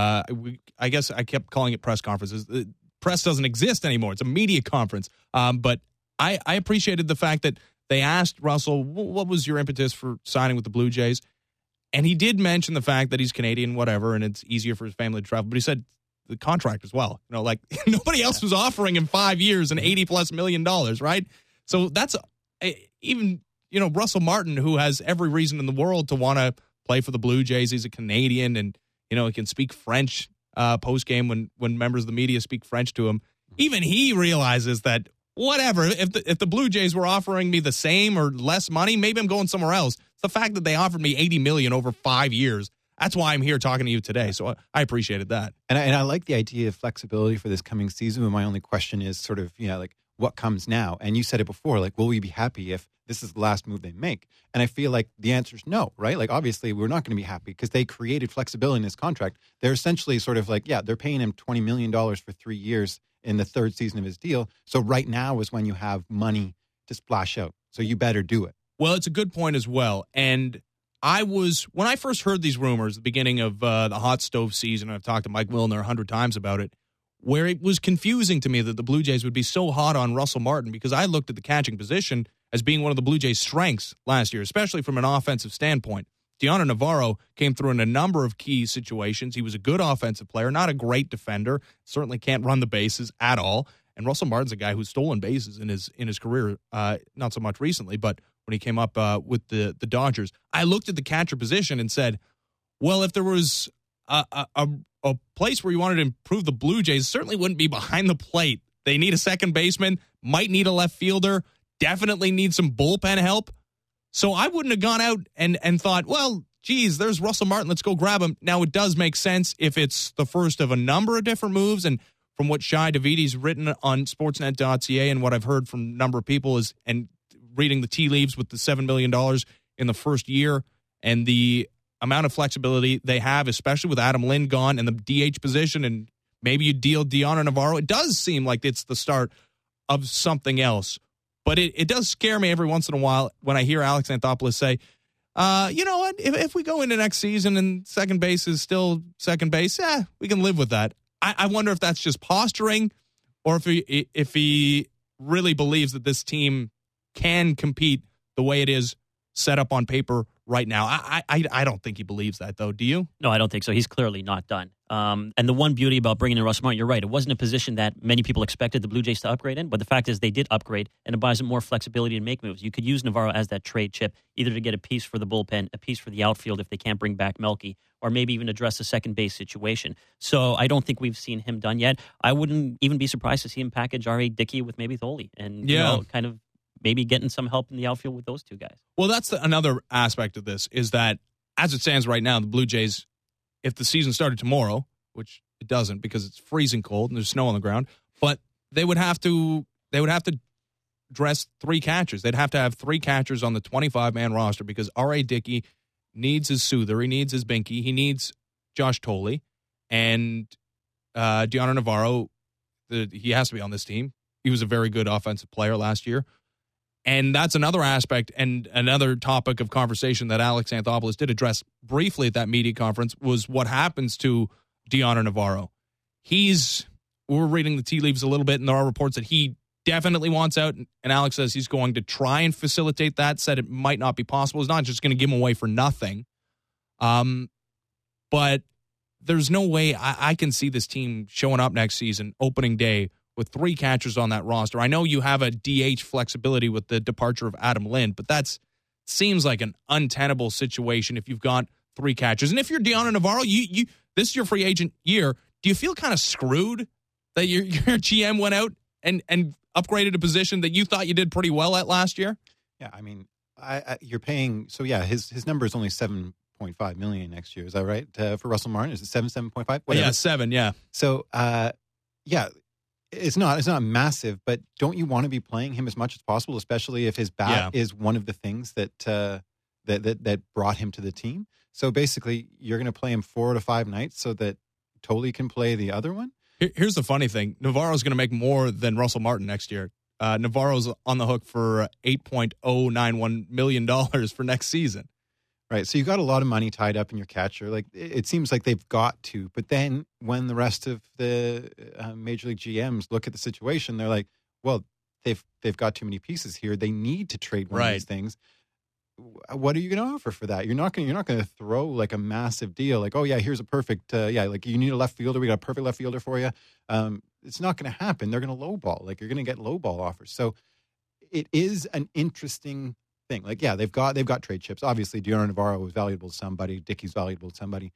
I guess I kept calling it press conferences. The press doesn't exist anymore. It's a media conference. But I appreciated the fact that they asked Russell, what was your impetus for signing with the Blue Jays? And he did mention the fact that he's Canadian, whatever, and it's easier for his family to travel. But he said the contract as well. You know, like nobody else was offering him 5 years and $80+ million, right? So that's even, you know, Russell Martin, who has every reason in the world to want to play for the Blue Jays. He's a Canadian, and, you know, he can speak French post-game when members of the media speak French to him. Even he realizes that, whatever, if the Blue Jays were offering me the same or less money, maybe I'm going somewhere else. It's the fact that they offered me $80 million over 5 years. That's why I'm here talking to you today. So I appreciated that. And I like the idea of flexibility for this coming season. But my only question is sort of, you know, like, what comes now? And you said it before, like, will we be happy if this is the last move they make? And I feel like the answer is no, right? Like, obviously, we're not going to be happy because they created flexibility in this contract. They're essentially sort of like, yeah, they're paying him $20 million for 3 years in the third season of his deal. So right now is when you have money to splash out. So you better do it. Well, it's a good point as well. And when I first heard these rumors at the beginning of the hot stove season, I've talked to Mike Milner 100 times about it, where it was confusing to me that the Blue Jays would be so hot on Russell Martin, because I looked at the catching position as being one of the Blue Jays' strengths last year, especially from an offensive standpoint. Dioner Navarro came through in a number of key situations. He was a good offensive player, not a great defender, certainly can't run the bases at all. And Russell Martin's a guy who's stolen bases in his career, not so much recently, but when he came up with the Dodgers. I looked at the catcher position and said, well, if there was a place where you wanted to improve the Blue Jays, it certainly wouldn't be behind the plate. They need a second baseman, might need a left fielder, definitely need some bullpen help. So I wouldn't have gone out and thought, well, geez, there's Russell Martin, let's go grab him. Now, it does make sense if it's the first of a number of different moves. And from what Shai Davidi's written on Sportsnet.ca and what I've heard from a number of people and reading the tea leaves with the $7 million in the first year and the amount of flexibility they have, especially with Adam Lind gone and the DH position, and maybe you deal Dioner Navarro, it does seem like it's the start of something else. But it does scare me every once in a while when I hear Alex Anthopoulos say, you know what, if we go into next season and second base is still second base, we can live with that. I wonder if that's just posturing, or if he really believes that this team can compete the way it is set up on paper right now. I don't think he believes that, though. Do you? No, I don't think so. He's clearly not done. And the one beauty about bringing in Russ Martin, you're right, it wasn't a position that many people expected the Blue Jays to upgrade in, but the fact is they did upgrade, and it buys them more flexibility to make moves. You could use Navarro as that trade chip, either to get a piece for the bullpen, a piece for the outfield if they can't bring back Melky, or maybe even address the second base situation. So I don't think we've seen him done yet. I wouldn't even be surprised to see him package R.A. Dickey with maybe Thole, and you know, kind of maybe getting some help in the outfield with those two guys. Well, that's another aspect of this, is that as it stands right now, the Blue Jays, if the season started tomorrow, which it doesn't because it's freezing cold and there's snow on the ground, but they would have to dress three catchers. They'd have to have three catchers on the 25-man roster because R.A. Dickey needs his Souther, he needs his Binky, he needs Josh Thole, and Dioner Navarro, he has to be on this team. He was a very good offensive player last year. And that's another aspect and another topic of conversation that Alex Anthopoulos did address briefly at that media conference was what happens to Dioner Navarro. We're reading the tea leaves a little bit, and there are reports that he definitely wants out, and Alex says he's going to try and facilitate that, said it might not be possible. He's not just going to give him away for nothing. But there's no way I can see this team showing up next season, opening day, with 3 catchers on that roster. I know you have a DH flexibility with the departure of Adam Lind, but that seems like an untenable situation if you've got 3 catchers. And if you're Deanna Navarro, you this is your free agent year. Do you feel kind of screwed that your GM went out and upgraded a position that you thought you did pretty well at last year? Yeah, I mean, you're paying. So yeah, his number is only $7.5 million next year. Is that right? For Russell Martin, is it 7.5? Yeah, 7. Yeah. So yeah, it's not massive, but don't you want to be playing him as much as possible, especially if his bat is one of the things that brought him to the team? So basically, you're going to play him 4 to 5 nights so that Tolley can play the other one. Here's the funny thing: Navarro's going to make more than Russell Martin next year. Navarro's on the hook for $8.091 million for next season. Right, so you got a lot of money tied up in your catcher. Like it seems like they've got to, but then when the rest of the major league GMs look at the situation, they're like, "Well, they've got too many pieces here. They need to trade one of these things." What are you going to offer for that? You're not going to throw like a massive deal. Like, oh yeah, here's a perfect like you need a left fielder. We got a perfect left fielder for you. It's not going to happen. They're going to lowball. Like you're going to get lowball offers. So it is an interesting thing. Like, yeah, they've got trade chips. Obviously, Deanna Navarro was valuable to somebody. Dickey's valuable to somebody.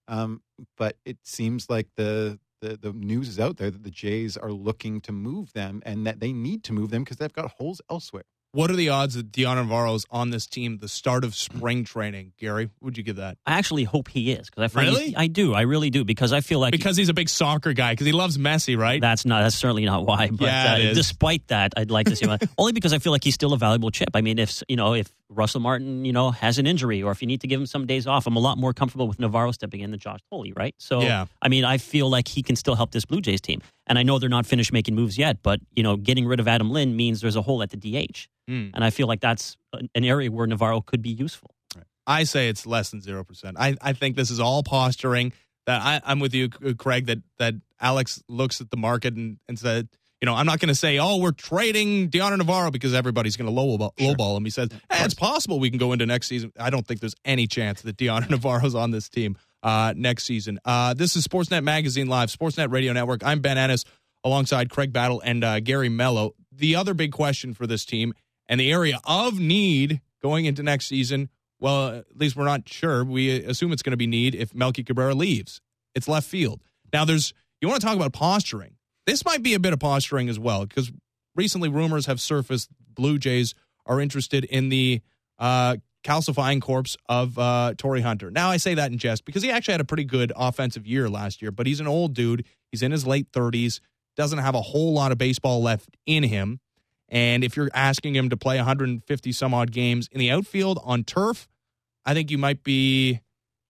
But it seems like the news is out there that the Jays are looking to move them and that they need to move them because they've got holes elsewhere. What are the odds that Deanna Navarro's on this team at the start of spring training, Gary? Would you give that? I actually hope he is. Because I find really? I do. I really do. Because I feel like... Because he's a big soccer guy. Because he loves Messi, right? That's certainly not why. But despite that, I'd like to see him. Only because I feel like he's still a valuable chip. I mean, if Russell Martin, has an injury or if you need to give him some days off, I'm a lot more comfortable with Navarro stepping in than Josh Tolley, right? So, I mean, I feel like he can still help this Blue Jays team. And I know they're not finished making moves yet, but, getting rid of Adam Lind means there's a hole at the DH. And I feel like that's an area where Navarro could be useful. Right. I say it's less than 0%. I think this is all posturing. That I'm with you, Craig, that Alex looks at the market and said, I'm not going to say, we're trading Deanna Navarro because everybody's going to lowball him. He says, it's possible we can go into next season. I don't think there's any chance that Deanna Navarro's on this team next season. This is Sportsnet Magazine Live, Sportsnet Radio Network. I'm Ben Ennis alongside Craig Battle and Gary Mello. The other big question for this team and the area of need going into next season, well, at least we're not sure. We assume it's going to be need if Melky Cabrera leaves. It's left field. Now, you want to talk about posturing. This might be a bit of posturing as well, because recently rumors have surfaced Blue Jays are interested in the calcifying corpse of Torrey Hunter. Now, I say that in jest because he actually had a pretty good offensive year last year, but he's an old dude. He's in his late 30s, doesn't have a whole lot of baseball left in him. And if you're asking him to play 150 some odd games in the outfield on turf, I think you might be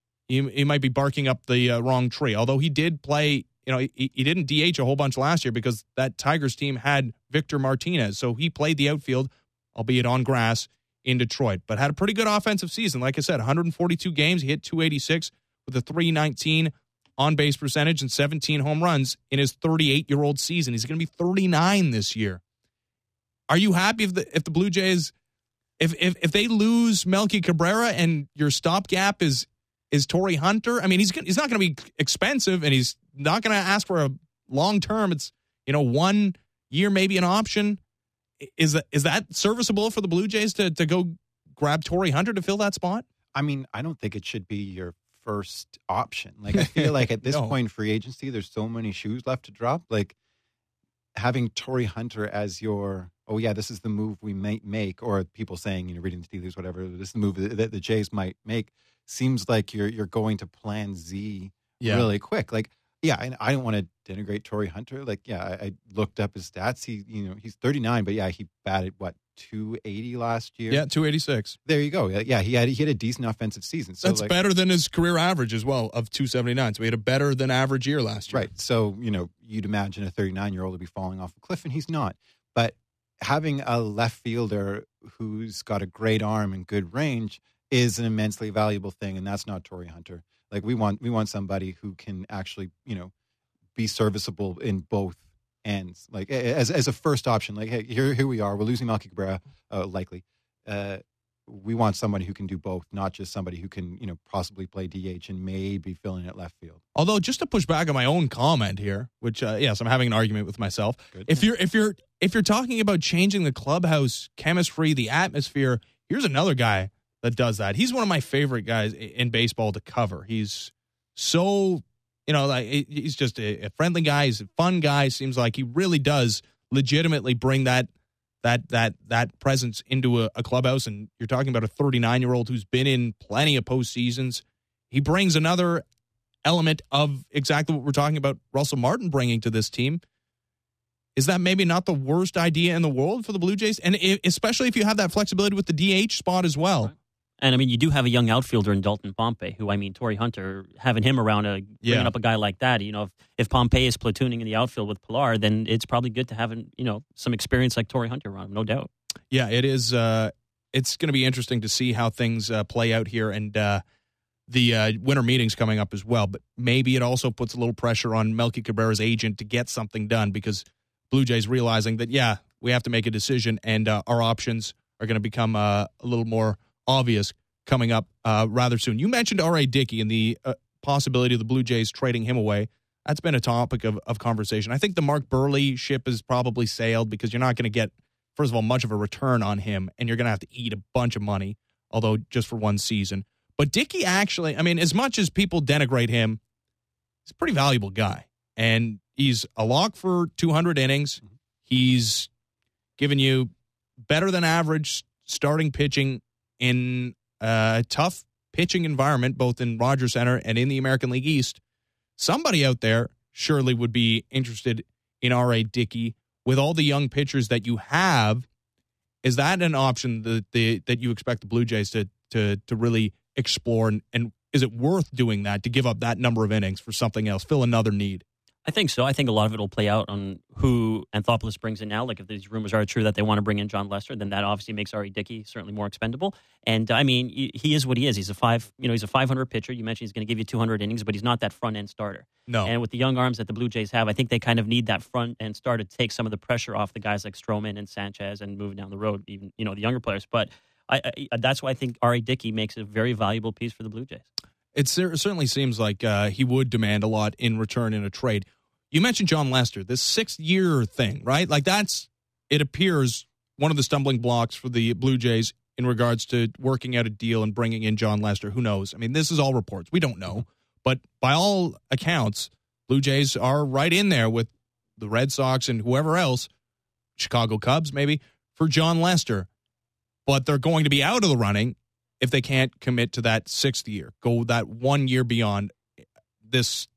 barking up the wrong tree. Although he did play, he didn't DH a whole bunch last year because that Tigers team had Victor Martinez. So he played the outfield, albeit on grass, in Detroit, but had a pretty good offensive season. Like I said, 142 games. He hit 286 with a 319 on-base percentage and 17 home runs in his 38-year-old season. He's going to be 39 this year. Are you happy if the Blue Jays, if they lose Melky Cabrera and your stopgap is Torrey Hunter? I mean, he's not going to be expensive, and he's not going to ask for a long term. It's 1 year, maybe an option. Is that serviceable for the Blue Jays to go grab Torrey Hunter to fill that spot? I mean, I don't think it should be your first option. Like, I feel like at this point in free agency, there's so many shoes left to drop. Like, having Torrey Hunter as your, this is the move we might make, or people saying, reading the tea leaves, whatever, this is the move that the Jays might make, seems like you're going to plan Z really quick. Like, and I don't want to denigrate Torrey Hunter. Like, I looked up his stats. He's 39, but he batted 280 last year. Yeah, 286. There you go. Yeah, he had a decent offensive season. So that's better than his career average as well of 279. So he had a better than average year last year. Right. So, you'd imagine a 39-year-old would be falling off a cliff, and he's not. But having a left fielder who's got a great arm and good range is an immensely valuable thing, and that's not Torrey Hunter. Like, we want somebody who can actually, be serviceable in both ends, like as a first option. Like, hey, here we are. We're losing Melky Cabrera, likely. We want somebody who can do both, not just somebody who can, possibly play DH and maybe fill in at left field. Although, just to push back on my own comment here, which yes, I'm having an argument with myself. Good. If you're talking about changing the clubhouse chemistry, the atmosphere, here's another guy that does that. He's one of my favorite guys in baseball to cover. He's so, he's just a friendly guy. He's a fun guy. Seems like he really does legitimately bring that presence into a clubhouse. And you're talking about a 39-year-old who's been in plenty of postseasons. He brings another element of exactly what we're talking about Russell Martin bringing to this team. Is that maybe not the worst idea in the world for the Blue Jays? And especially if you have that flexibility with the DH spot as well. And, I mean, you do have a young outfielder in Dalton Pompey, who, Torrey Hunter, having him around, bringing up a guy like that, if Pompey is platooning in the outfield with Pilar, then it's probably good to have, some experience like Torrey Hunter around him, no doubt. Yeah, it is. It's going to be interesting to see how things play out here, and the winter meeting's coming up as well. But maybe it also puts a little pressure on Melky Cabrera's agent to get something done, because Blue Jays realizing that, we have to make a decision, and our options are going to become a little more obvious coming up rather soon. You mentioned R.A. Dickey and the possibility of the Blue Jays trading him away. That's been a topic of conversation. I think the Mark Burley ship has probably sailed, because you're not going to get, first of all, much of a return on him, and you're going to have to eat a bunch of money, although just for one season. But Dickey actually, as much as people denigrate him, he's a pretty valuable guy. And he's a lock for 200 innings. He's given you better than average starting pitching in a tough pitching environment, both in Rogers Center and in the American League East. Somebody out there surely would be interested in R.A. Dickey. With all the young pitchers that you have, is that an option that you expect the Blue Jays to really explore? And is it worth doing that, to give up that number of innings for something else, fill another need? I think so. I think a lot of it will play out on who Anthopoulos brings in now. Like, if these rumors are true that they want to bring in John Lester, then that obviously makes R.A. Dickey certainly more expendable. And he is what he is. He's a 500 pitcher. You mentioned he's going to give you 200 innings, but he's not that front end starter. No. And with the young arms that the Blue Jays have, I think they kind of need that front end starter to take some of the pressure off the guys like Stroman and Sanchez and moving down the road, even the younger players. But that's why I think R.A. Dickey makes a very valuable piece for the Blue Jays. It certainly seems like he would demand a lot in return in a trade. You mentioned John Lester, this 6-year thing, right? Like, it appears, one of the stumbling blocks for the Blue Jays in regards to working out a deal and bringing in John Lester. Who knows? This is all reports. We don't know. But by all accounts, Blue Jays are right in there with the Red Sox and whoever else, Chicago Cubs maybe, for John Lester. But they're going to be out of the running if they can't commit to that 6th year, go that 1 year beyond. This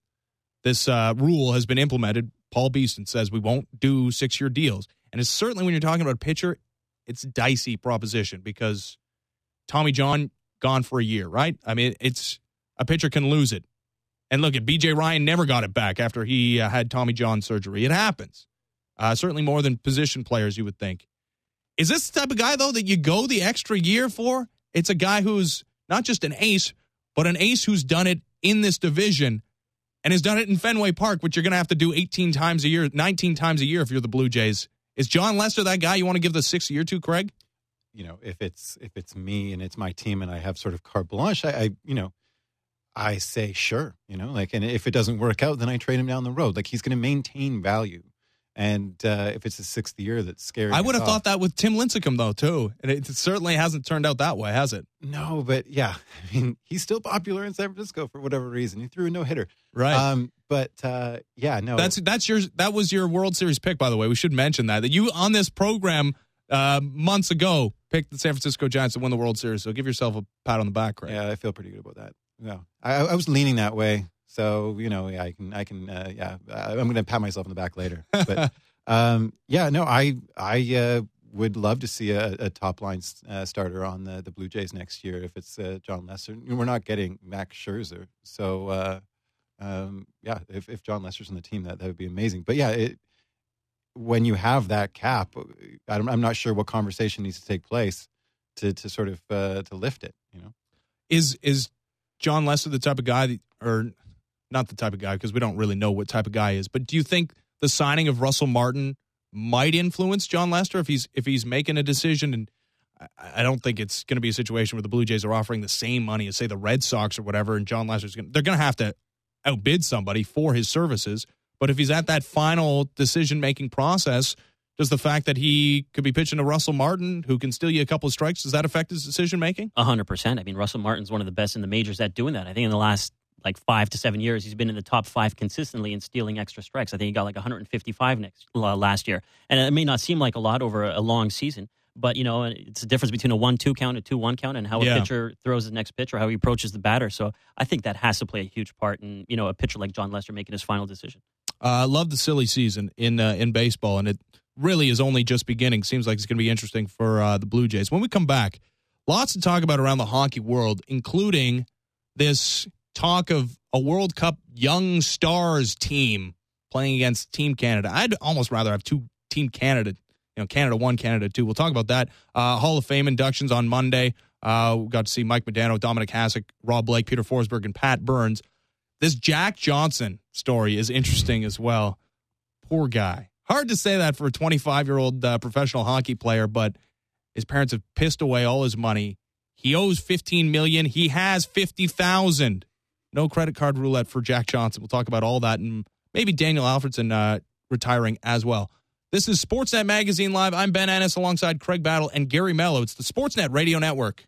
rule has been implemented. Paul Beeston says we won't do 6-year deals. And it's certainly, when you're talking about a pitcher, it's a dicey proposition, because Tommy John gone for a year, right? It's a pitcher can lose it. And look, at B.J. Ryan never got it back after he had Tommy John surgery. It happens. Certainly more than position players, you would think. Is this the type of guy, though, that you go the extra year for? It's a guy who's not just an ace, but an ace who's done it in this division and has done it in Fenway Park, which you're going to have to do 18 times a year, 19 times a year if you're the Blue Jays. Is John Lester that guy you want to give the 6th year to, Craig? If it's me and it's my team and I have sort of carte blanche, I say sure. And if it doesn't work out, then I trade him down the road. Like, he's going to maintain value. And if it's the 6th year, that's scary. I would have thought that with Tim Lincecum, though, too. And it certainly hasn't turned out that way, has it? No, but yeah. He's still popular in San Francisco for whatever reason. He threw a no-hitter. Right. No. That was your World Series pick, by the way. We should mention that you, on this program months ago, picked the San Francisco Giants to win the World Series. So give yourself a pat on the back, Craig. Yeah, I feel pretty good about that. Yeah. I was leaning that way. So, I can, I'm going to pat myself on the back later. But, I would love to see a top line starter on the Blue Jays next year if it's John Lester. We're not getting Max Scherzer. So, if John Lester's on the team, that would be amazing. But when you have that cap, I'm not sure what conversation needs to take place to sort of to lift it, Is John Lester the type of guy or not the type of guy, because we don't really know what type of guy he is, but do you think the signing of Russell Martin might influence John Lester if he's making a decision. And I don't think it's going to be a situation where the Blue Jays are offering the same money as, say, the Red Sox or whatever, and John Lester's they're going to have to outbid somebody for his services. But if he's at that final decision-making process, does the fact that he could be pitching to Russell Martin, who can steal you a couple of strikes, does that affect his decision-making? 100%. I mean, Russell Martin's one of the best in the majors at doing that. I think in the last 5 to 7 years, he's been in the top 5 consistently in stealing extra strikes. I think he got 155 last year. And it may not seem like a lot over a long season, but, it's the difference between a 1-2 count, a 2-1 count, and how a pitcher throws his next pitch or how he approaches the batter. So I think that has to play a huge part in, a pitcher like John Lester making his final decision. I love the silly season in baseball, and it really is only just beginning. Seems like it's going to be interesting for the Blue Jays. When we come back, lots to talk about around the hockey world, including this talk of a World Cup Young Stars team playing against Team Canada. I'd almost rather have two Team Canada, Canada 1, Canada 2. We'll talk about that. Hall of Fame inductions on Monday. We got to see Mike Modano, Dominic Hasek, Rob Blake, Peter Forsberg, and Pat Burns. This Jack Johnson story is interesting as well. Poor guy. Hard to say that for a 25-year-old professional hockey player, but his parents have pissed away all his money. He owes $15 million. He has $50,000. No credit card roulette for Jack Johnson. We'll talk about all that and maybe Daniel Alfredson retiring as well. This is Sportsnet Magazine Live. I'm Ben Ennis alongside Craig Battle and Gary Mello. It's the Sportsnet Radio Network.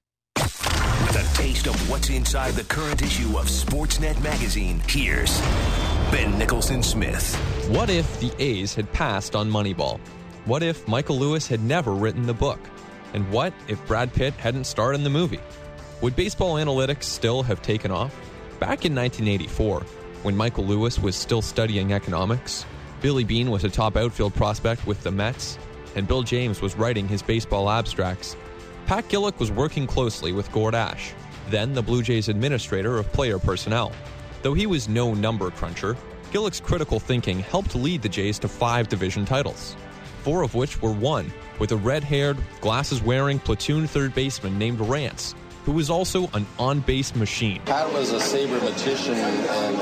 With a taste of what's inside the current issue of Sportsnet Magazine, here's Ben Nicholson-Smith. What if the A's had passed on Moneyball? What if Michael Lewis had never written the book? And what if Brad Pitt hadn't starred in the movie? Would baseball analytics still have taken off? Back in 1984, when Michael Lewis was still studying economics, Billy Beane was a top outfield prospect with the Mets, and Bill James was writing his baseball abstracts, Pat Gillick was working closely with Gord Ash, then the Blue Jays administrator of player personnel. Though he was no number cruncher, Gillick's critical thinking helped lead the Jays to 5 division titles, 4 of which were won with a red-haired, glasses-wearing platoon third baseman named Rance, who was also an on-base machine. Pat was a sabermetician and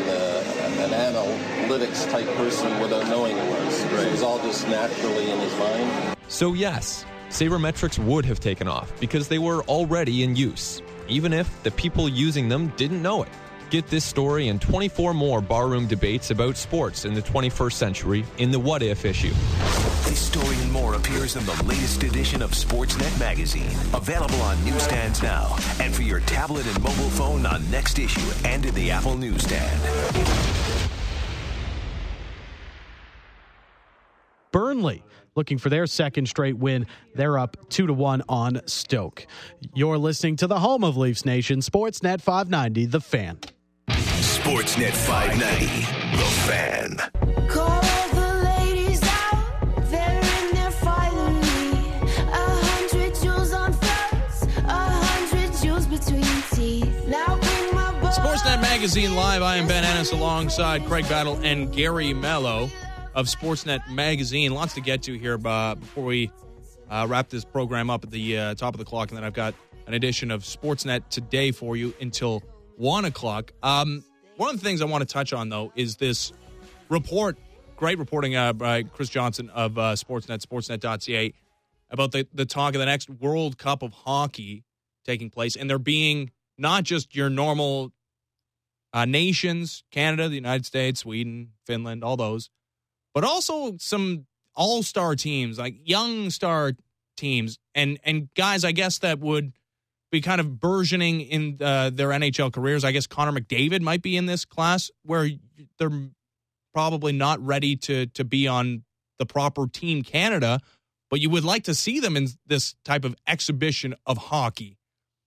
an analytics type person without knowing it was. It was all just naturally in his mind. So yes, sabermetrics would have taken off because they were already in use, even if the people using them didn't know it. Get this story and 24 more barroom debates about sports in the 21st century in the What If issue. This story and more appears in the latest edition of Sportsnet Magazine. Available on newsstands now and for your tablet and mobile phone on Next Issue and in the Apple newsstand. Burnley looking for their second straight win. They're up 2-1 on Stoke. You're listening to the home of Leafs Nation, Sportsnet 590, The Fan. Sportsnet 590, The Fan. Call the ladies out, they're in there finally. 100 jewels on fronts, 100 jewels between teeth. Now bring my boy. Sportsnet Magazine Live. I am Ben Ennis alongside Craig Battle and Gary Mello of Sportsnet Magazine. Lots to get to here before we wrap this program up at the top of the clock, and then I've got an edition of Sportsnet Today for you until 1 o'clock. One of the things I want to touch on, though, is this report, great reporting by Chris Johnson of Sportsnet, sportsnet.ca, about the talk of the next World Cup of Hockey taking place, and there being not just your normal nations, Canada, the United States, Sweden, Finland, all those, but also some all-star teams, like young star teams, and guys, I guess, that would be kind of burgeoning in their NHL careers. I guess Connor McDavid might be in this class where they're probably not ready to be on the proper Team Canada, but you would like to see them in this type of exhibition of hockey.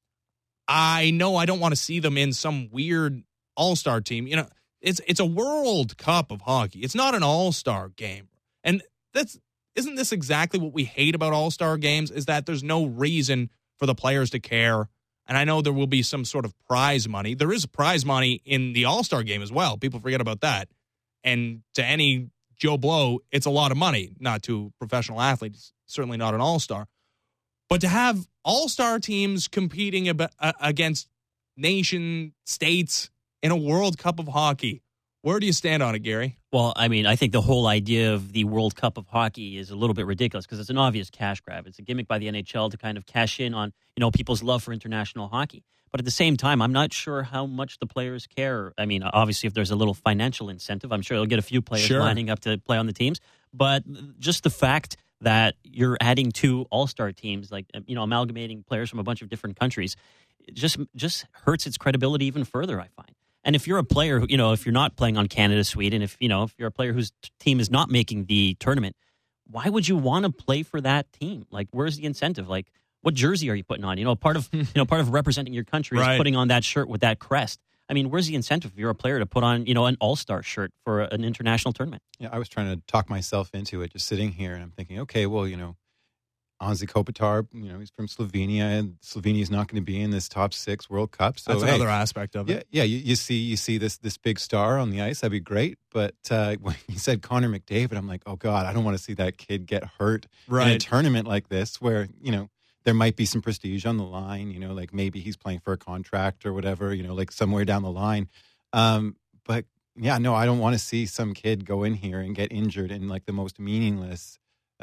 I know I don't want to see them in some weird all-star team. You know, it's a World Cup of hockey. It's not an all-star game. And isn't this exactly what we hate about all-star games, is that there's no reason for the players to care. And I know there will be some sort of prize money. There is prize money in the all-star game as well. People forget about that. And to any Joe Blow, it's a lot of money. Not to professional athletes, certainly not an all-star. But to have all-star teams competing against nation states in a World Cup of hockey, Where do you stand on it, Gary? Well, I mean, I think the whole idea of the World Cup of hockey is a little bit ridiculous because it's an obvious cash grab. It's a gimmick by the NHL to kind of cash in on, people's love for international hockey. But at the same time, I'm not sure how much the players care. I mean, obviously, if there's a little financial incentive, I'm sure they'll get a few players lining up to play on the teams. But just the fact that you're adding 2 all-star teams, like, amalgamating players from a bunch of different countries, it just hurts its credibility even further, I find. And if you're a player, if you're not playing on Canada, Sweden, if you're a player whose team is not making the tournament, why would you want to play for that team? Like, where's the incentive? Like, what jersey are you putting on? Part of representing your country is putting on that shirt with that crest. I mean, where's the incentive if you're a player to put on, an all-star shirt for an international tournament? Yeah, I was trying to talk myself into it, just sitting here, and I'm thinking, okay, well, Anze Kopitar, he's from Slovenia, and Slovenia's not going to be in this top 6 World Cup. So that's another aspect of it. Yeah, you see this big star on the ice, that'd be great. But when you said Connor McDavid, I'm like, oh God, I don't want to see that kid get hurt in a tournament like this, where there might be some prestige on the line. Like maybe he's playing for a contract or whatever. like somewhere down the line. But yeah, no, I don't want to see some kid go in here and get injured in like the most meaningless,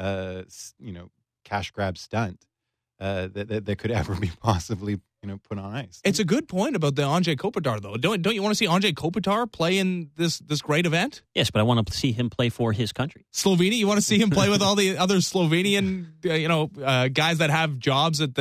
cash grab stunt that could ever be possibly put on ice. It's a good point about the Anze Kopitar, though. Don't you want to see Anze Kopitar play in this great event? Yes, but I want to see him play for his country. Slovenia, you want to see him play with all the other Slovenian guys that have jobs at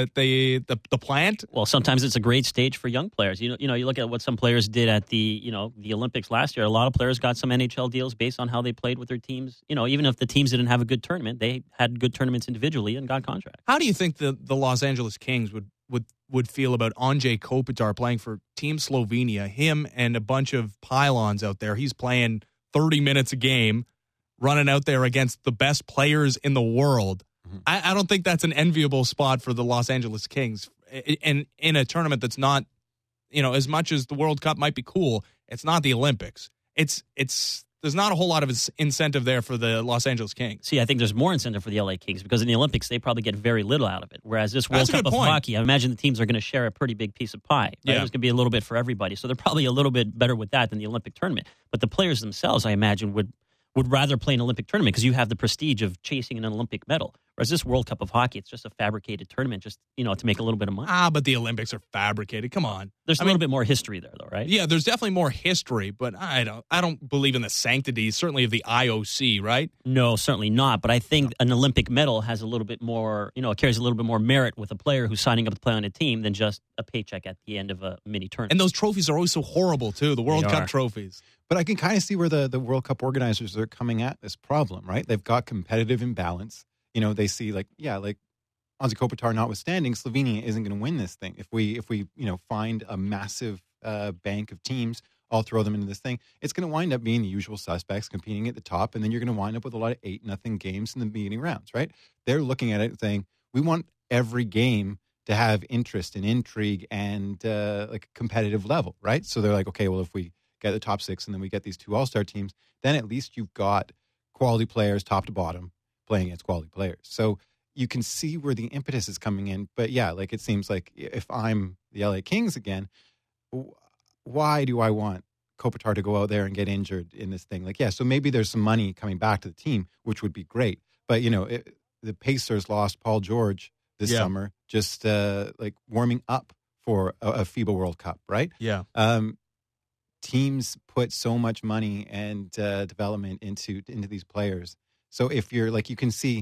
the plant? Well, sometimes it's a great stage for young players. You look at what some players did at the Olympics last year. A lot of players got some NHL deals based on how they played with their teams. Even if the teams didn't have a good tournament, they had good tournaments individually and got contracts. How do you think the Los Angeles Kings would feel about Anze Kopitar playing for Team Slovenia, him and a bunch of pylons out there? He's playing 30 minutes a game, running out there against the best players in the world. Mm-hmm. I don't think that's an enviable spot for the Los Angeles Kings. And in a tournament that's not, as much as the World Cup might be cool, it's not the Olympics. There's not a whole lot of incentive there for the Los Angeles Kings. See, I think there's more incentive for the LA Kings because in the Olympics, they probably get very little out of it. Whereas this World Cup of hockey, I imagine the teams are going to share a pretty big piece of pie. Right? Yeah. There's going to be a little bit for everybody. So they're probably a little bit better with that than the Olympic tournament. But the players themselves, I imagine, would rather play an Olympic tournament because you have the prestige of chasing an Olympic medal. Whereas this World Cup of hockey, it's just a fabricated tournament just, to make a little bit of money. But the Olympics are fabricated. Come on. There's a little bit more history there, though, right? Yeah, there's definitely more history, but I don't believe in the sanctity, certainly of the IOC, right? No, certainly not. But I think an Olympic medal has a little bit more, it carries a little bit more merit with a player who's signing up to play on a team than just a paycheck at the end of a mini tournament. And those trophies are always so horrible, too, the World Cup trophies. But I can kind of see where the World Cup organizers are coming at this problem, right? They've got competitive imbalance. They see like Anze Kopitar notwithstanding, Slovenia isn't going to win this thing. If we find a massive bank of teams, all throw them into this thing, it's going to wind up being the usual suspects competing at the top, and then you're going to wind up with a lot of 8-0 games in the beginning rounds, right? They're looking at it and saying, we want every game to have interest and intrigue and like a competitive level, right? So they're like, okay, well, if we get the top 6 and then we get these 2 all-star teams, then at least you've got quality players top to bottom playing against quality players. So you can see where the impetus is coming in. But yeah, like it seems like if I'm the LA Kings again, why do I want Kopitar to go out there and get injured in this thing? Like, yeah, so maybe there's some money coming back to the team, which would be great. But, the Pacers lost Paul George this summer, just like warming up for a FIBA World Cup, right? Yeah. Teams put so much money and development into these players. So if you're like, you can see,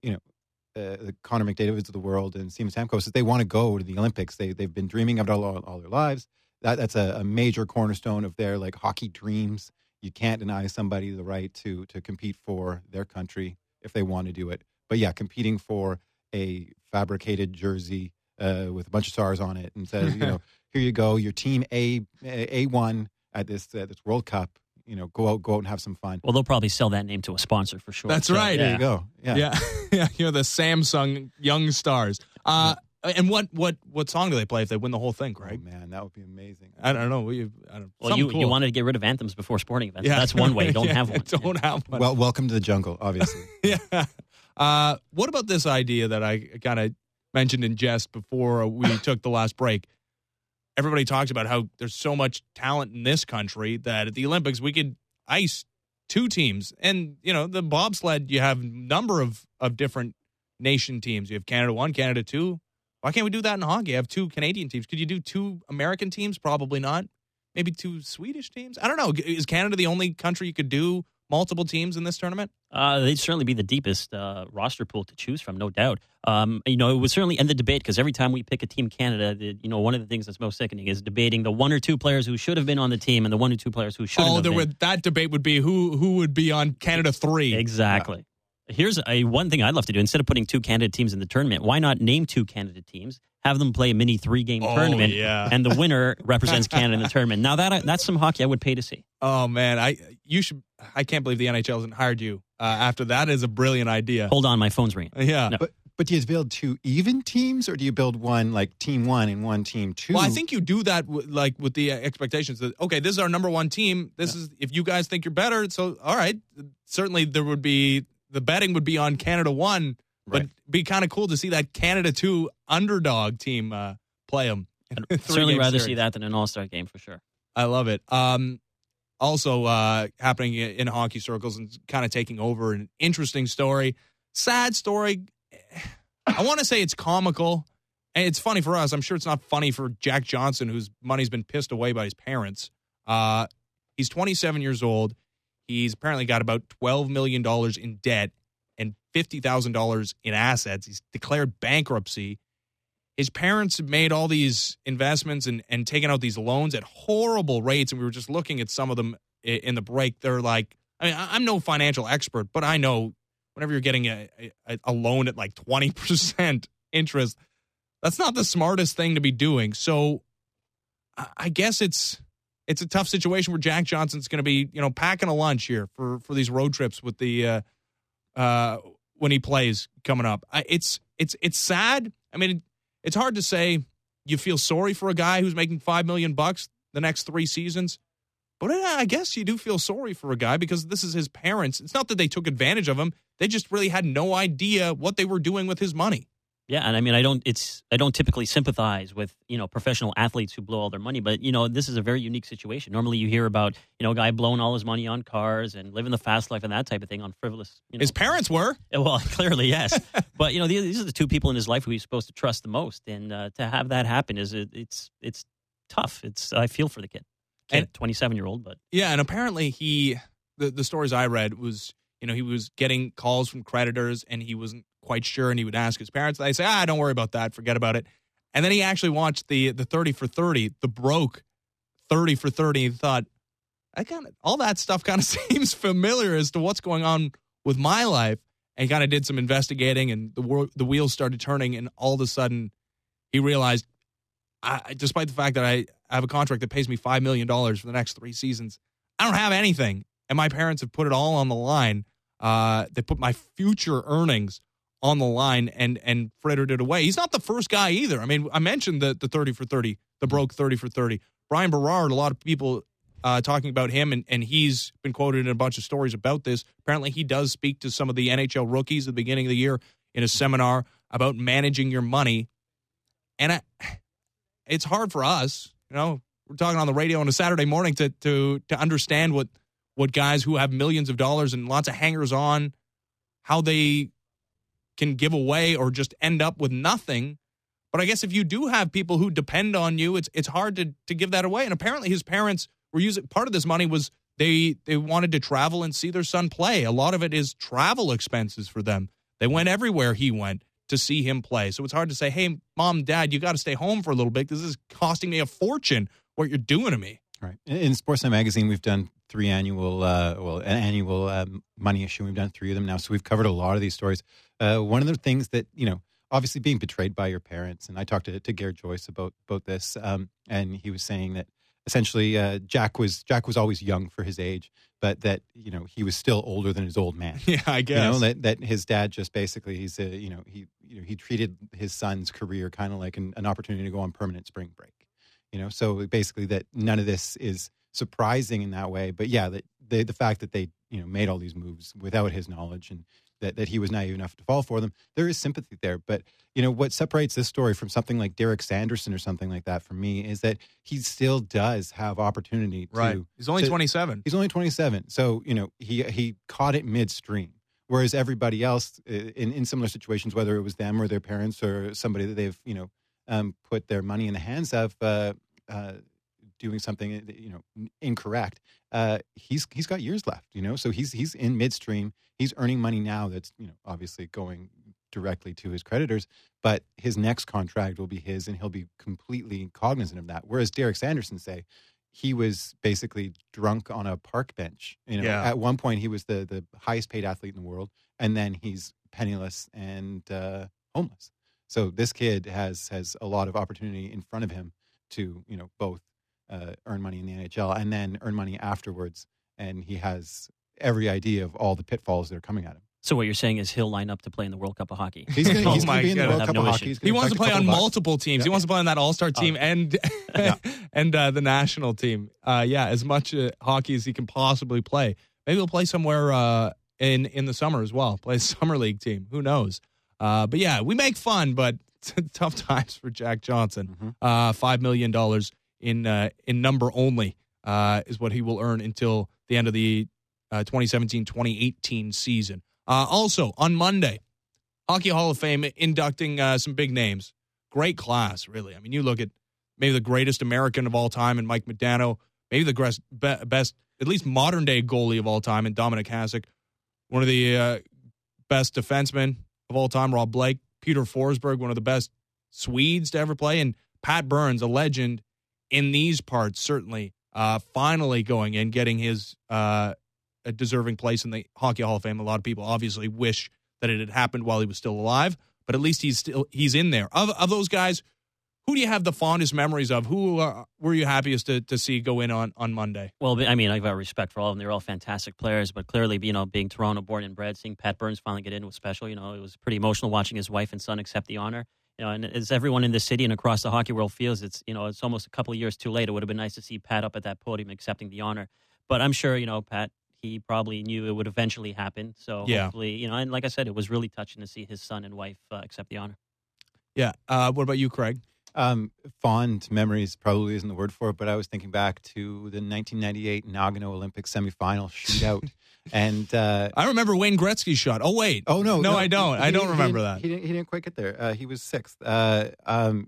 the Connor McDavids of the world and Steven Stamkos, they want to go to the Olympics. They've been dreaming of it all their lives. That's a major cornerstone of their like hockey dreams. You can't deny somebody the right to compete for their country if they want to do it. But yeah, competing for a fabricated jersey with a bunch of stars on it and says, here you go, your team A1 at this World Cup. Go out and have some fun. Well, they'll probably sell that name to a sponsor for sure. That's right. There you go. Yeah. The Samsung Young Stars. And what song do they play if they win the whole thing, Craig? Oh, man, that would be amazing. I don't know. You wanted to get rid of anthems before sporting events. Yeah. That's one way. Don't have one. Don't have one. Well, welcome to the jungle, obviously. Yeah. What about this idea that I kind of mentioned in jest before we took the last break? everybody talks about how there's so much talent in this country that at the Olympics we could ice 2 teams. And, the bobsled, you have a number of different nation teams. You have Canada 1, Canada 2. Why can't we do that in hockey? I have 2 Canadian teams. Could you do 2 American teams? Probably not. Maybe 2 Swedish teams? I don't know. Is Canada the only country you could do multiple teams in this tournament? They'd certainly be the deepest roster pool to choose from, no doubt. It would certainly end the debate because every time we pick a Team Canada, one of the things that's most sickening is debating the 1 or 2 players who should have been on the team and the 1 or 2 players who shouldn't have been. That debate would be who would be on Canada 3. Exactly. Yeah. Here's one thing I'd love to do. Instead of putting 2 Canada teams in the tournament, why not name 2 Canada teams, have them play a mini 3-game tournament, and the winner represents Canada in the tournament. Now, that's some hockey I would pay to see. Oh, man. I can't believe the NHL hasn't hired you after that. Is a brilliant idea. Hold on, my phone's ringing. Yeah. No. But do you build 2 even teams, or do you build one like Team 1 and one Team 2? Well, I think you do that with the expectations that, okay, this is our number 1 team. This is, if you guys think you're better, so all right. Certainly there would be, the betting would be on Canada 1, but it'd be kind of cool to see that Canada 2 underdog team play them. I'd certainly rather see that than an all-star game for sure. I love it. Also happening in hockey circles and kind of taking over, an interesting story, sad story. I want to say it's comical, and it's funny for us. I'm sure it's not funny for Jack Johnson, whose money's been pissed away by his parents. He's 27 years old. He's apparently got about $12 million in debt and $50,000 in assets. He's declared bankruptcy. His parents have made all these investments and taken out these loans at horrible rates, and we were just looking at some of them in the break. They're like, I'm no financial expert, but I know whenever you're getting a loan at like 20% interest, that's not the smartest thing to be doing. So I guess it's a tough situation where Jack Johnson's going to be, packing a lunch here for these road trips with the when he plays coming up. It's sad. I mean, it's hard to say you feel sorry for a guy who's making $5 million the next 3 seasons, but I guess you do feel sorry for a guy because this is his parents. It's not that they took advantage of him; they just really had no idea what they were doing with his money. Yeah, and I mean, I don't typically sympathize with, professional athletes who blow all their money, but, this is a very unique situation. Normally you hear about, a guy blowing all his money on cars and living the fast life and that type of thing on frivolous. His parents were. Well, clearly, yes. But, these are the 2 people in his life who he's supposed to trust the most. And to have that happen it's tough. I feel for the kid. 27-year-old, but. Yeah, and apparently the stories I read was, he was getting calls from creditors and he wasn't quite sure, and he would ask his parents. They say, don't worry about that, forget about it. And then he actually watched the 30 for 30, the broke 30 for 30, and thought, all that stuff kind of seems familiar as to what's going on with my life, and kind of did some investigating, and the wheels started turning, and all of a sudden he realized, despite the fact that I have a contract that pays me $5 million for the next 3 seasons, I don't have anything, and my parents have put it all on the line. They put my future earnings on the line and frittered it away. He's not the first guy either. I mean, I mentioned the 30 for 30, the broke 30 for 30. Brian Berard, a lot of people talking about him, and he's been quoted in a bunch of stories about this. Apparently, he does speak to some of the NHL rookies at the beginning of the year in a seminar about managing your money. And it's hard for us, we're talking on the radio on a Saturday morning to understand what guys who have millions of dollars and lots of hangers on, how they can give away or just end up with nothing. But I guess if you do have people who depend on you, it's hard to give that away. And apparently his parents were using, part of this money was they wanted to travel and see their son play. A lot of it is travel expenses for them. They went everywhere he went to see him play. So it's hard to say, hey, Mom, Dad, you got to stay home for a little bit. This is costing me a fortune, what you're doing to me. Right. In Sportsnet Magazine, we've done 3 annual, an annual money issue. We've done 3 of them now. So we've covered a lot of these stories. One of the things that, obviously being betrayed by your parents, and I talked to Garrett Joyce about this, and he was saying that essentially Jack was always young for his age, but that, he was still older than his old man. Yeah, I guess. That his dad just basically, he treated his son's career kind of like an opportunity to go on permanent spring break. So basically that none of this is surprising in that way. But yeah, the fact that they, made all these moves without his knowledge and that he was naive enough to fall for them. There is sympathy there. But, what separates this story from something like Derek Sanderson or something like that for me is that he still does have opportunity to. Right. He's only 27. He's only 27. So, he caught it midstream. Whereas everybody else in similar situations, whether it was them or their parents or somebody that they've, put their money in the hands of doing something, incorrect, he's got years left, So he's in midstream. He's earning money now that's, obviously going directly to his creditors, but his next contract will be his and he'll be completely cognizant of that. Whereas Derek Sanderson, he was basically drunk on a park bench. At one point he was the highest paid athlete in the world, and then he's penniless and homeless. So this kid has a lot of opportunity in front of him to, both earn money in the NHL and then earn money afterwards. And he has every idea of all the pitfalls that are coming at him. So what you're saying is he'll line up to play in the World Cup of Hockey. He's going to be in the World Cup of Hockey. He wants to play on multiple teams. He wants to play on that All-Star team and the national team. As much hockey as he can possibly play. Maybe he'll play somewhere in the summer as well. Play a summer league team. Who knows? But we make fun, but tough times for Jack Johnson. $5 million in number only is what he will earn until the end of the 2017-2018 season. Also, on Monday, Hockey Hall of Fame inducting some big names. Great class, really. I mean, you look at maybe the greatest American of all time in Mike Modano, maybe the best, at least modern-day goalie of all time in Dominic Hasek, one of the best defensemen of all time, Rob Blake, Peter Forsberg, one of the best Swedes to ever play, and Pat Burns, a legend in these parts, certainly, finally going in, getting his a deserving place in the Hockey Hall of Fame. A lot of people obviously wish that it had happened while he was still alive, but at least he's in there. Of those guys, who do you have the fondest memories of? Who were you happiest to see go in on Monday? Well, I mean, I've got respect for all of them. They're all fantastic players, but clearly, being Toronto born and bred, seeing Pat Burns finally get in was special. It was pretty emotional watching his wife and son accept the honor. And as everyone in the city and across the hockey world feels, it's almost a couple of years too late. It would have been nice to see Pat up at that podium accepting the honor. But I'm sure, Pat, he probably knew it would eventually happen. So hopefully, and like I said, it was really touching to see his son and wife accept the honor. Yeah. What about you, Craig? Fond memories probably isn't the word for it, but I was thinking back to the 1998 Nagano Olympic semifinal shootout. And I remember Wayne Gretzky's shot. Oh, wait. Oh, no. No, I don't. I don't remember that. He didn't quite get there. He was sixth. Dominic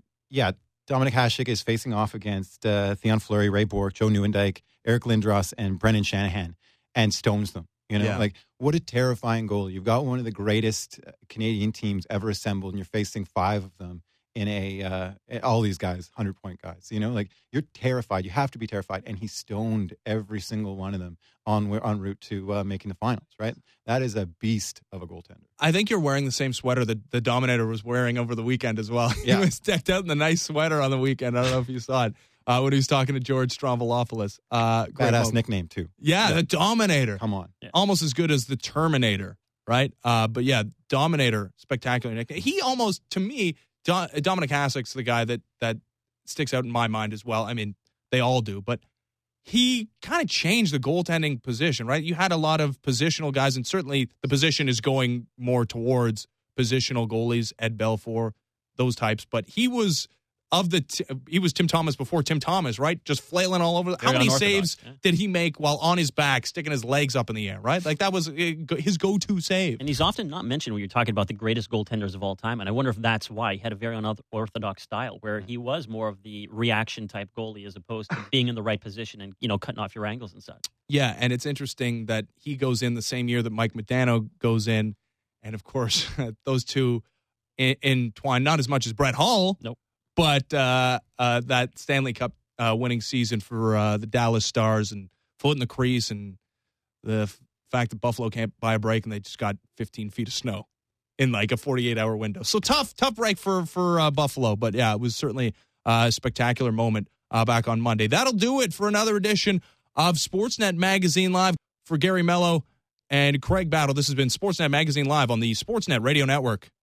Hasek is facing off against Theon Fleury, Ray Bourque, Joe Nieuwendyk, Eric Lindros, and Brendan Shanahan, and stones them. What a terrifying goal. You've got one of the greatest Canadian teams ever assembled, and you're facing five of them in all these guys, 100-point guys. You're terrified. You have to be terrified. And he stoned every single one of them en route to making the finals, right? That is a beast of a goaltender. I think you're wearing the same sweater that the Dominator was wearing over the weekend as well. Yeah. He was decked out in the nice sweater on the weekend. I don't know if you saw it. When he was talking to George Stroumboulopoulos. Badass nickname, too. Yeah, the Dominator. Come on. Yeah. Almost as good as the Terminator, right? But yeah, Dominator, spectacular nickname. He almost, to me, Dominic Hasek's the guy that sticks out in my mind as well. I mean, they all do, but he kind of changed the goaltending position, right? You had a lot of positional guys, and certainly the position is going more towards positional goalies, Ed Belfour, those types, but he was he was Tim Thomas before Tim Thomas, right? Just flailing all over. How many saves did he make while on his back, sticking his legs up in the air, right? Like that was his go-to save. And he's often not mentioned when you're talking about the greatest goaltenders of all time. And I wonder if that's why he had a very unorthodox style, where he was more of the reaction type goalie as opposed to being in the right position and, cutting off your angles and such. Yeah, and it's interesting that he goes in the same year that Mike Modano goes in. And of course, those two entwine not as much as Brett Hull. Nope. But that Stanley Cup winning season for the Dallas Stars and foot in the crease, and the fact that Buffalo can't buy a break and they just got 15 feet of snow in like a 48-hour window. So tough break for Buffalo. But yeah, it was certainly a spectacular moment back on Monday. That'll do it for another edition of Sportsnet Magazine Live. For Gary Mello and Craig Battle, this has been Sportsnet Magazine Live on the Sportsnet Radio Network.